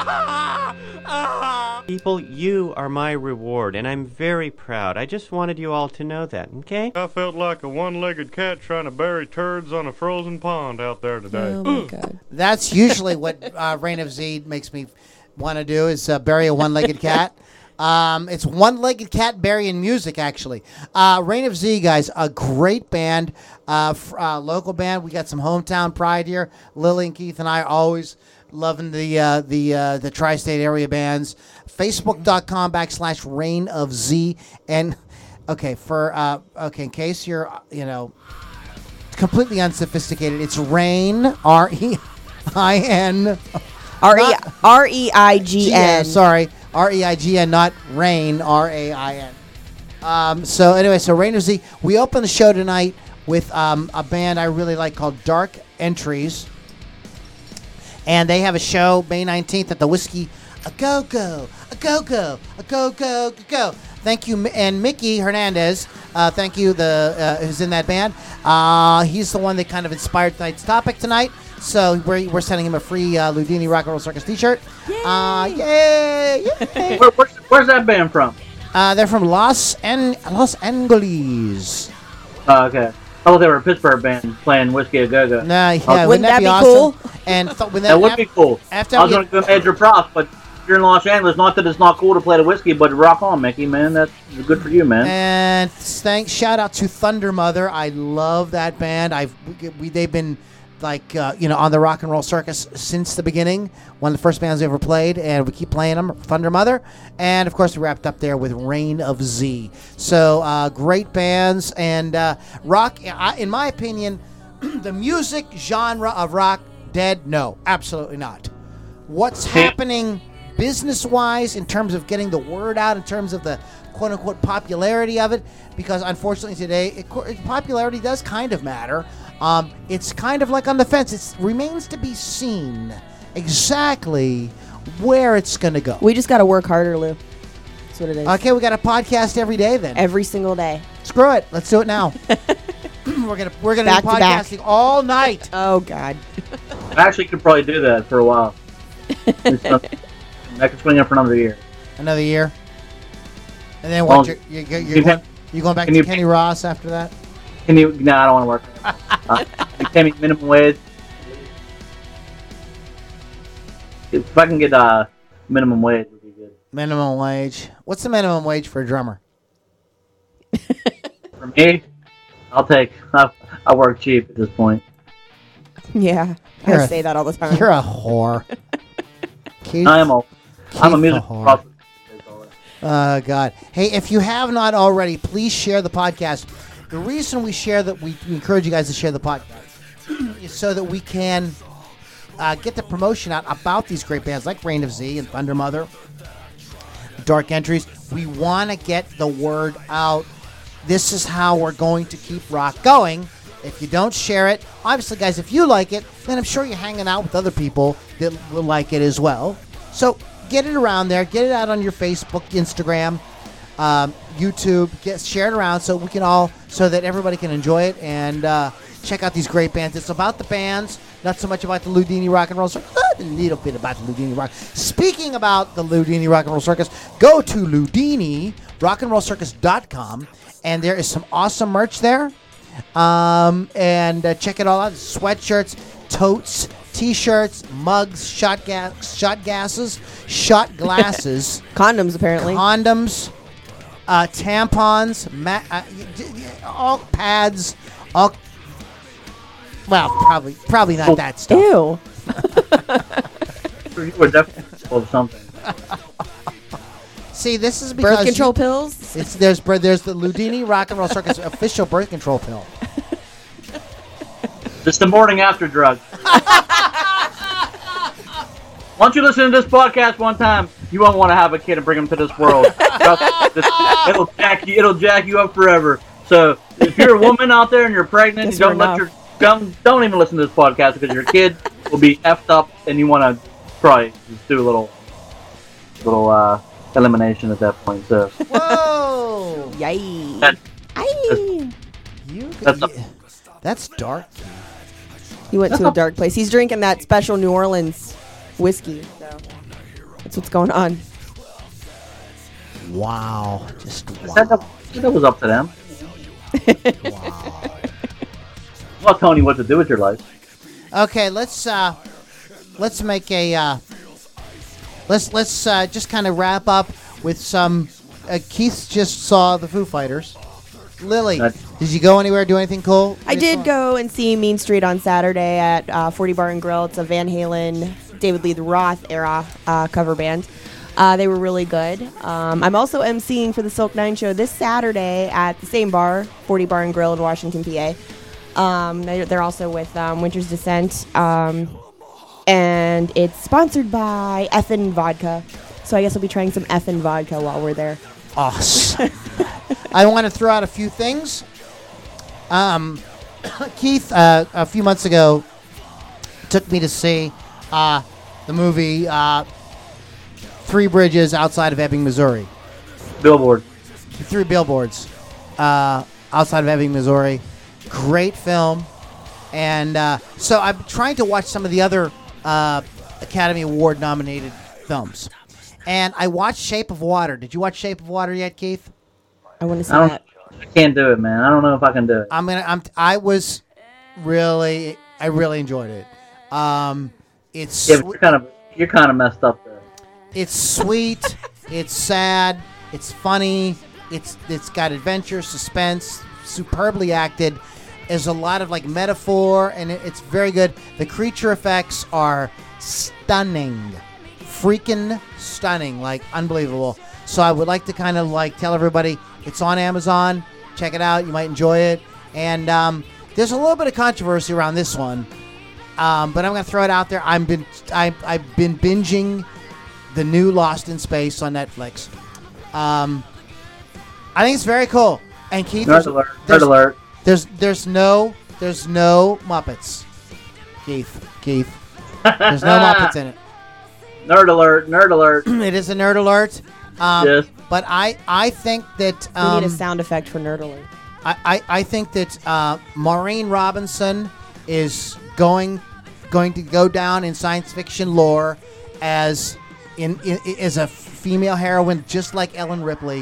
People, you are my reward, and I'm very proud. I just wanted you all to know that, okay? I felt like a one-legged cat trying to bury turds on a frozen pond out there today. Oh my god. That's usually what uh, Reign of Z makes me want to do is uh, bury a one-legged cat. Um, it's one-legged cat burying music, actually. Uh, Reign of Z, guys, a great band, uh, f- uh, local band. We got some hometown pride here. Lily and Keith and I are always loving the uh, the uh, the tri-state area bands. Facebook.com backslash Reign of Z. And, okay, for, uh, okay, in case you're, uh, you know, completely unsophisticated, it's Reign, R E I N. R E R E I G N. Sorry, R E I G N, not Rain, R A I N. Um, so anyway, so Reign of Z. We open the show tonight with um, a band I really like called Dark Entries. And they have a show May nineteenth at the Whiskey A Go Go, A Go Go, A Go Go, Go. Thank you, and Mickey Hernandez. Uh, thank you, the uh, who's in that band. Uh, he's the one that kind of inspired tonight's topic tonight. So we're, we're sending him a free uh, Ludini Rock and Roll Circus T-shirt. Yay! Uh, yay! Yay! Where, where's, where's that band from? Uh, they're from Los An- Los Angeles. Oh, okay. Oh, they were a Pittsburgh band playing Whiskey A Go Go. Nah, yeah, Oh, wouldn't, that, be, that be awesome? cool? And th- when that, That would ap- be cool. After I was we- going to give major props, but you're in Los Angeles. Not that it's not cool to play the whiskey, but rock on, Mickey, man. That's good for you, man. And thanks, shout out to Thunder Mother. I love that band. I've we, we they've been like uh, you know on the Rock and Roll Circus since the beginning. One of the first bands we ever played, and we keep playing them. Thunder Mother, and of course we wrapped up there with Reign of Z. So uh, great bands and uh, rock. I, in my opinion, the music genre of rock dead. No, absolutely not. What's happening business-wise in terms of getting the word out, in terms of the quote-unquote popularity of it, because unfortunately today it, popularity does kind of matter. Um, it's kind of like on the fence. It remains to be seen exactly where it's going to go. We just got to work harder, Lou. That's what it is. Okay, we got a podcast every day then. Every single day. Screw it. Let's do it now. we're gonna we're gonna Back be to back. podcasting all night. Oh God. I actually could probably do that for a while. I could swing it for another year. Another year. And then Well, what? You're, you're, you're, you you're, going, can- you're going back can to you- Kenny Ross after that? Can you? No, I don't want to work. Uh, you pay me minimum wage. If I can get uh, minimum wage, would be good. Minimum wage. What's the minimum wage for a drummer? For me, I'll take. I, I work cheap at this point. Yeah. You're I a- say that all the time. You're a whore. Keith, I am a. I'm a Keith music the whore. prospect. Oh, God. Hey, if you have not already, please share the podcast. The reason we share that, we, we encourage you guys to share the podcast is so that we can uh, get the promotion out about these great bands like Reign of Z and Thunder Mother, Dark Entries. We want to get the word out. This is how we're going to keep rock going. If you don't share it, obviously, guys, if you like it, then I'm sure you're hanging out with other people that will like it as well. So get it around there. Get it out on your Facebook, Instagram, um, YouTube. Get share it around so we can all, so that everybody can enjoy it and uh, check out these great bands. It's about the bands, not so much about the Ludini Rock and Roll Circus. A little bit about the Ludini Rock. Speaking about the Ludini Rock and Roll Circus, go to Ludini Rock and Roll Circus dot com, and there is some awesome merch there. Um, and uh, check it all out. Sweatshirts, totes, T-shirts, mugs, shot gas, shot gases, shot glasses, Condoms, apparently. condoms, uh, tampons, ma- uh, y- y- all pads, all. Well, probably, probably not that stuff. Ew. You were definitely full of something. See, this is because Birth control you- pills. It's there's there's the Ludini Rock and Roll Circus official birth control pill. It's the morning after drug. Once you listen to this podcast one time, you won't want to have a kid and bring him to this world. it'll jack you. It'll jack you up forever. So if you're a woman out there and you're pregnant, Guess you don't we're let enough. your don't, don't even listen to this podcast because your kid will be effed up, and you want to probably just do a little little uh, elimination at that point. So Whoa! Yay. that, Aye. You, That's you- that's dark. He went to a dark place. He's drinking that special New Orleans whiskey. So. what's going on. Wow. Just I said that, wow. I said that was up to them. Wow. Well, Tony, what to do with your life? Okay, let's uh, let's make a uh, let's let's uh, just kind of wrap up with some. Uh, Keith just saw the Foo Fighters. Lily, Uh, did you go anywhere? Do anything cool? I did go and see Mean Street on Saturday at uh, forty Bar and Grill. It's a Van Halen, David Lee Roth era uh, cover band. Uh, they were really good. Um, I'm also emceeing for the Silk Nine show this Saturday at the same bar, forty Bar and Grill in Washington, P A. Um, they're, they're also with um, Winter's Descent, um, and it's sponsored by Effin Vodka. So I guess I'll be trying some Effin Vodka while we're there. Awesome. I want to throw out a few things. Um, Keith, uh, a few months ago, took me to see uh, the movie uh, Three Bridges Outside of Ebbing, Missouri. Billboard. Three Billboards uh, outside of Ebbing, Missouri. Great film. And uh, so I'm trying to watch some of the other uh, Academy Award nominated films. And I watched Shape of Water. Did you watch Shape of Water yet, Keith? I want to see I don't. that. I can't do it, man. I don't know if I can do it. I'm gonna. I'm. I was really. I really enjoyed it. Um, it's. Yeah, but you're kind of you're kind of messed up there. It's sweet. It's sad. It's funny. It's. It's got adventure, suspense. Superbly acted. There's a lot of like metaphor, and it, it's very good. The creature effects are stunning, freaking stunning, like unbelievable. So I would like to kind of like tell everybody it's on Amazon. Check it out. You might enjoy it. And um, there's a little bit of controversy around this one, um, but I'm going to throw it out there. I'm been I, I've been binging the new Lost in Space on Netflix. Um, I think it's very cool. And Keith, Nerd there's, alert! there's, Nerd alert! there's there's no there's no Muppets. Keith, Keith, there's no Muppets in it. Nerd alert! Nerd alert! It is a nerd alert. Um, Yes. But I, I think that We um, need a sound effect for Nerd Alert. I, I, I think that uh, Maureen Robinson is going going to go down in science fiction lore as in, in as a female heroine, just like Ellen Ripley.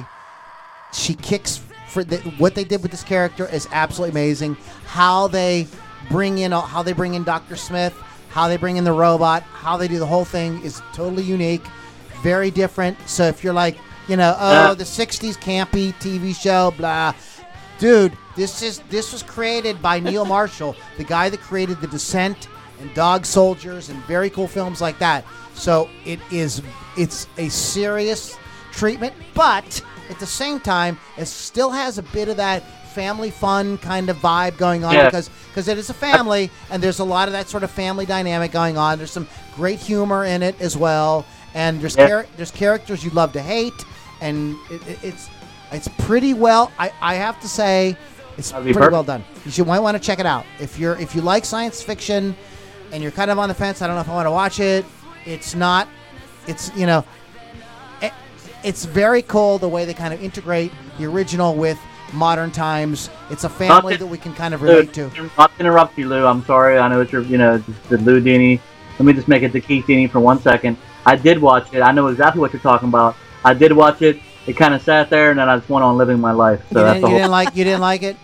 She kicks for the, what they did with this character is absolutely amazing. How they bring in how they bring in Doctor Smith, how they bring in the robot, how they do the whole thing is totally unique, very different. So if you're like, you know, oh, Uh. the sixties campy T V show, blah. Dude, this is this was created by Neil Marshall, the guy that created The Descent and Dog Soldiers and very cool films like that. So it is it's a serious treatment, but at the same time, it still has a bit of that family fun kind of vibe going on Yeah. because because it is a family and there's a lot of that sort of family dynamic going on. There's some great humor in it as well, and there's Yeah. char- there's characters you love to hate, and it, it, it's it's pretty well. I, I have to say, it's That'd be pretty perfect. well done. You should might want to check it out if you're if you like science fiction, and you're kind of on the fence. I don't know if I want to watch it. It's not. It's you know. It, it's very cool the way they kind of integrate the original with modern times. It's a family Not to- that we can kind of relate to. Not to interrupt you, Lou. I'm sorry. I know it's your, you know, it's the Lou Dini. Let me just make it to Keith Dini for one second. I did watch it. I know exactly what you're talking about. I did watch it. It kind of sat there, and then I just went on living my life. So You that's didn't, the you whole. didn't like you didn't like it.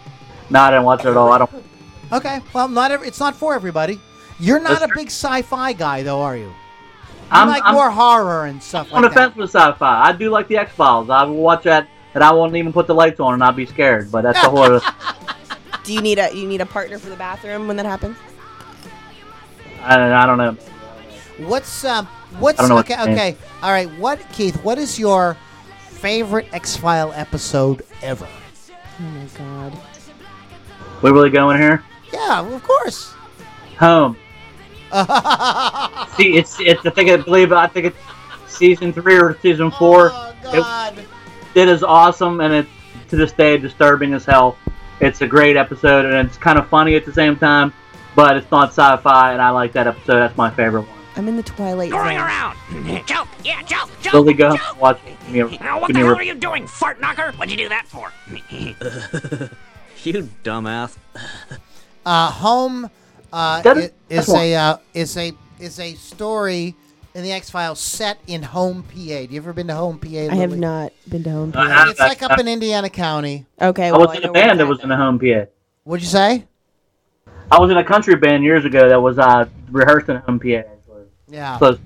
No, I didn't watch it at all. I don't. Okay, well, not every, it's not for everybody. You're not That's a true. big sci-fi guy, though, are you? You I'm, like I'm more horror and stuff on the like that. fence with sci-fi. I do like the X Files. I will watch that, and I won't even put the lights on, and I'll be scared. But that's the whole. Do you need a you need a partner for the bathroom when that happens? I, I don't know. What's um? What's I don't know what okay? to say. Okay, all right. What, Keith? What is your favorite X-File episode ever? Oh my god. We really going here? Yeah, well, of course. Home. See, it's it's. I think I believe I think it's season three or season four. Oh God. It is awesome, and it's to this day disturbing as hell. It's a great episode, and it's kind of funny at the same time, but it's not sci-fi, and I like that episode. That's my favorite one. I'm in the Twilight Going Zone. around. Jump. Yeah, jump. Jump. Lily, go home jump. and watch it. Give me a- Now, what give the me a hell rep- are you doing, fart knocker? What'd you do that for? You dumbass. Uh, Home uh, That i- is- is that's a uh, is a is a story. in the X Files set in Home, P A. Do you ever been to Home, P A? I have Lily? not been to home. I P A. have. It's like up in Indiana County. Okay, I well, was in know a where band it's that at was in then. a home P A. What'd you say? I was in a country band years ago that was uh, rehearsed in a home P A. Yeah. So,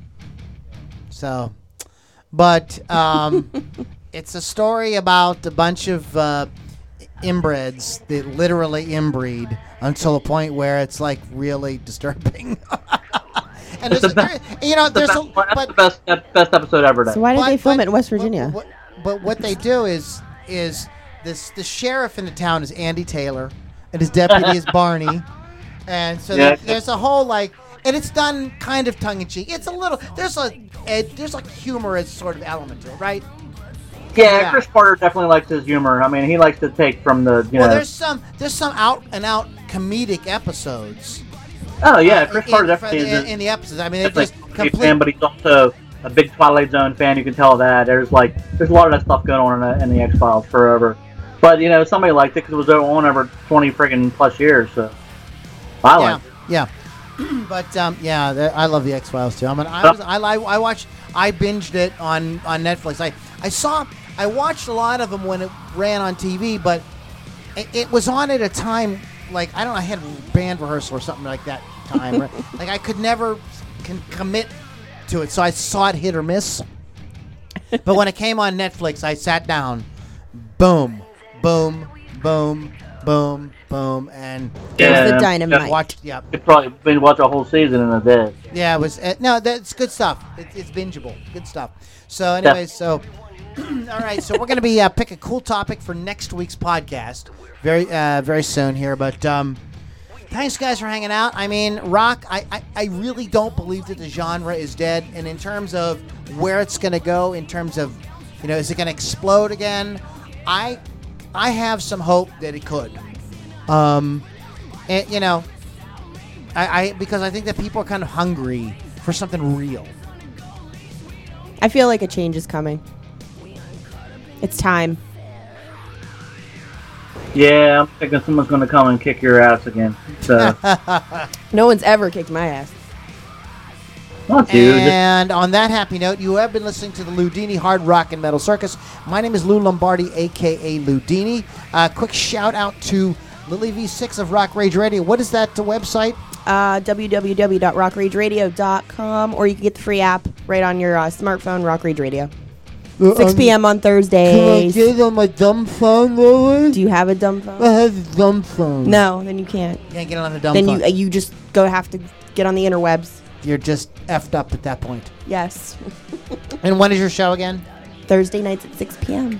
So, but um, it's a story about a bunch of uh, inbreds that literally inbreed until a point where it's like really disturbing. And It's there's, the best- there- you know, the there's best, a, that's but the best, best, best episode ever done. So why did But- they film but- it in West but- Virginia? But, but what they do is is this the sheriff in the town is Andy Taylor, and his deputy is Barney, and so Yeah. there- there's a whole like, and it's done kind of tongue in cheek. It's a little there's a, a there's like humorous sort of element to it, right? yeah, yeah. Chris Porter definitely likes his humor. I mean, he likes to take from the, you Well, know. there's some there's some out and out comedic episodes. Oh, yeah, uh, Chris in, Porter definitely in, is. in the episodes. I mean, it definitely just a big complete. fan, but he's also a big Twilight Zone fan. You can tell that. There's like, there's a lot of that stuff going on in the, in the X Files forever. But you know, somebody liked it because it was on over twenty friggin' plus years. So I Yeah, like it. yeah. But um, yeah, the, I love the X Files too. I mean, I was, I, I I watched, I binged it on, on Netflix. I I saw, I watched a lot of them when it ran on T V, but it, it was on at a time like I don't know, I had band rehearsal or something like that time. Right? Like I could never can commit to it, so I saw it hit or miss. But when it came on Netflix, I sat down, boom, boom, boom, boom, boom, and There's the Yeah, dynamite. watched. Yeah, You probably been watch a whole season in a day. yeah, it was uh, no. That's good stuff. It, it's bingeable. Good stuff. So, anyways, so all right. So we're gonna be uh, pick a cool topic for next week's podcast very uh, very soon here. But um, thanks guys for hanging out. I mean, rock. I, I I really don't believe that the genre is dead. And in terms of where it's gonna go, in terms of you know, is it gonna explode again? I I have some hope that it could. Um, and, you know. I, I because I think that people are kind of hungry for something real. I feel like a change is coming. It's time. Yeah, I'm thinking someone's going to come and kick your ass again. So, No one's ever kicked my ass. not you. Just, And on that happy note, you have been listening to the Ludini Hard Rock and Metal Circus. My name is Lou Lombardi, aka Ludini. Uh, quick shout out to Lily V six of Rock Rage Radio. What is that uh, website? Uh, w w w dot rock rage radio dot com, or you can get the free app right on your uh, smartphone, Rock Rage Radio. six p.m. on Thursdays. Can I get it on my dumb phone, Lily? Do you have a dumb phone? I have a dumb phone. No, then you can't. You can't get it on a dumb Then phone. you uh, you just go have to get on the interwebs. You're just effed up at that point. Yes. And when is your show again? Thursday nights at six p.m.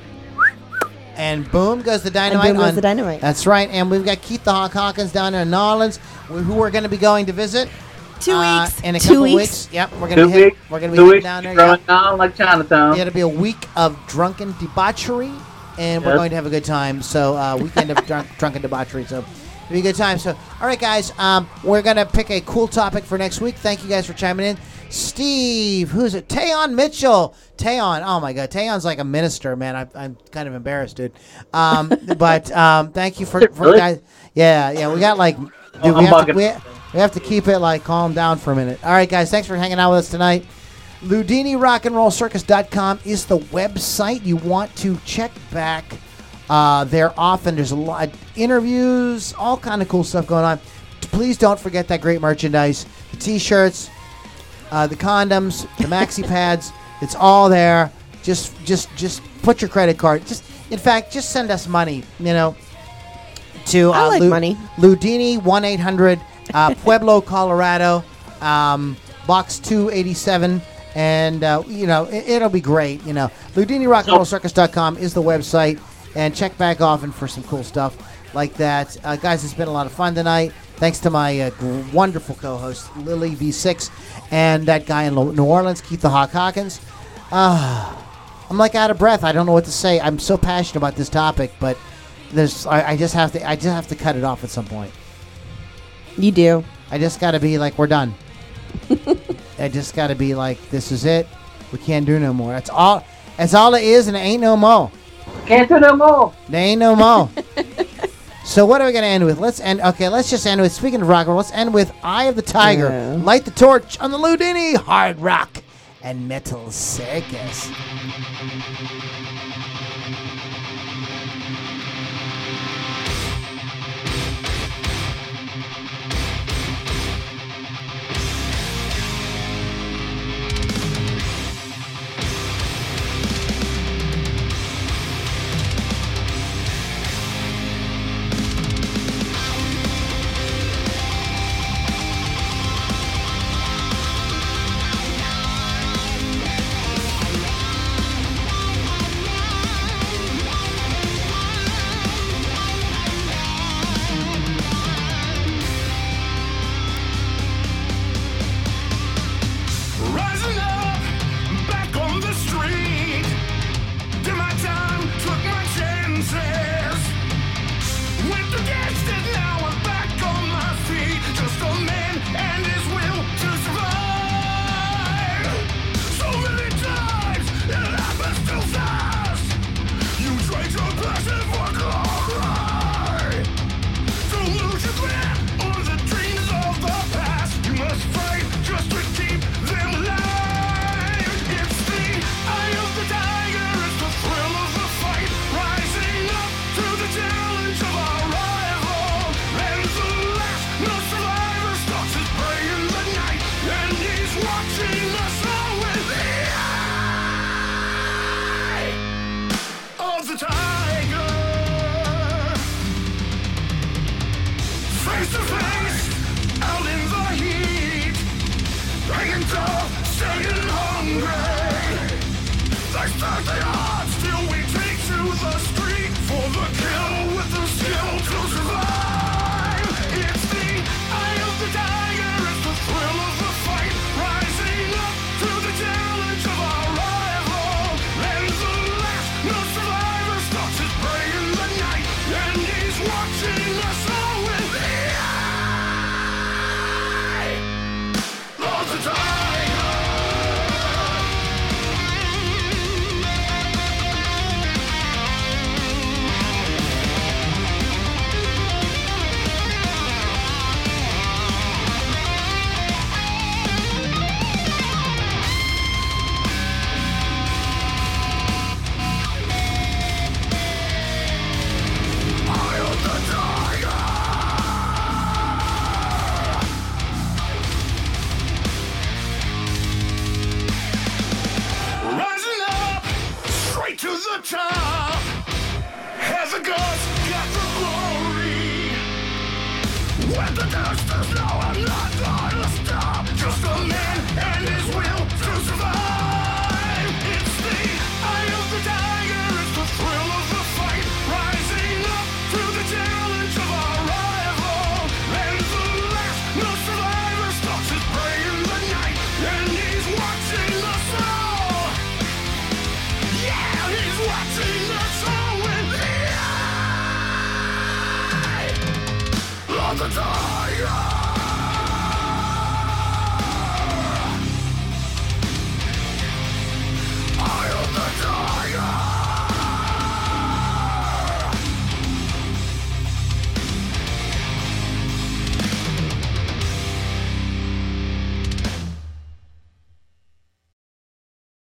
And boom goes the And dynamite. boom goes on- the dynamite. That's right. And we've got Keith the Hawk Hawkins down there in New Orleans, wh- who we're going to be going to visit. Two uh, weeks. In a Two couple weeks. weeks. Yep, we're going two to be hit, weeks. we're going to be two heading weeks down there. growing Yeah. down like Chinatown. It'll be a week of drunken debauchery, and we're Yes. going to have a good time. So, uh, weekend of drunk, drunken debauchery. So, it'll be a good time. So, all right, guys, um, we're going to pick a cool topic for next week. Thank you guys for chiming in. Steve, who's it? Tayon Mitchell. Tayon, oh my God, Tayon's like a minister, man. I, I'm kind of embarrassed, dude. Um, but um, thank you for, for Really? guys. Yeah, yeah, we got like, dude, I'm we, have to, bugging. we, we have to keep it like calm down for a minute. All right, guys, thanks for hanging out with us tonight. Ludini Rock and Roll Circus dot com is the website you want to check back. Uh, there often there's a lot of interviews, all kind of cool stuff going on. Please don't forget that great merchandise, the T-shirts, uh, the condoms, the maxi pads. It's all there. Just, just, just put your credit card. Just, in fact, just send us money. You know, to uh, I like Lu- money. Ludini one eight hundred uh, Pueblo, Colorado, um, box two eighty-seven. And, uh, you know, it, it'll be great. You know, Ludini Rock and Roll Circus dot com is the website. And check back often for some cool stuff like that. Uh, guys, it's been a lot of fun tonight. Thanks to my uh, g- wonderful co-host, Lily V six, and that guy in Lo- New Orleans, Keith the Hawk Hawkins. Uh, I'm like out of breath. I don't know what to say. I'm so passionate about this topic, but there's I, I just have to I just have to cut it off at some point. You do. I just got to be like, we're done. I just got to be like, this is it. We can't do no more. That's all. That's all it is, and it ain't no more. Can't do no more. There ain't no more. So what are we going to end with? Let's end. Okay, let's just end with, speaking of rock and roll, let's end with Eye of the Tiger. Yeah. Light the torch on the Ludini Hard Rock and Metal Circus. Rising up, back on the street. Did my time, took my chances. Went against it, now I'm back on my feet. Just a man and his will to survive. So many times it happens too fast. You trade your passion for glory. Don't lose your grip on the dreams of the past. You must fight just to keep them alive. It's the eye of the tiger, it's the thrill of the fight. Rising up to the challenge of our rival. And the last, no survivor stalks his prey in the night. And he's watching us all with the eye of the tiger. Face to face, out in the heat. Hanging tall, staying hungry. They start the odds till we take to the street for the kill with the skill to survive. It's the eye of the tiger, it's the thrill of the fight. Rising up to the challenge of our rival. And the last, no survivor stalks his prey in the night. And he's watching us all with the eye of the tiger. Eye of the tiger. Rising up, straight to the top. Has the guts, got the glory. When the dust is now, I'm not gonna stop. Just a man and his will to survive. It's the eye of the tiger, it's the thrill of the fight. Rising up to the challenge of our rival. And the last, no survivor stalks his prey in the night. And he's watching us all. Yeah, he's watching us all with the eye of the tiger.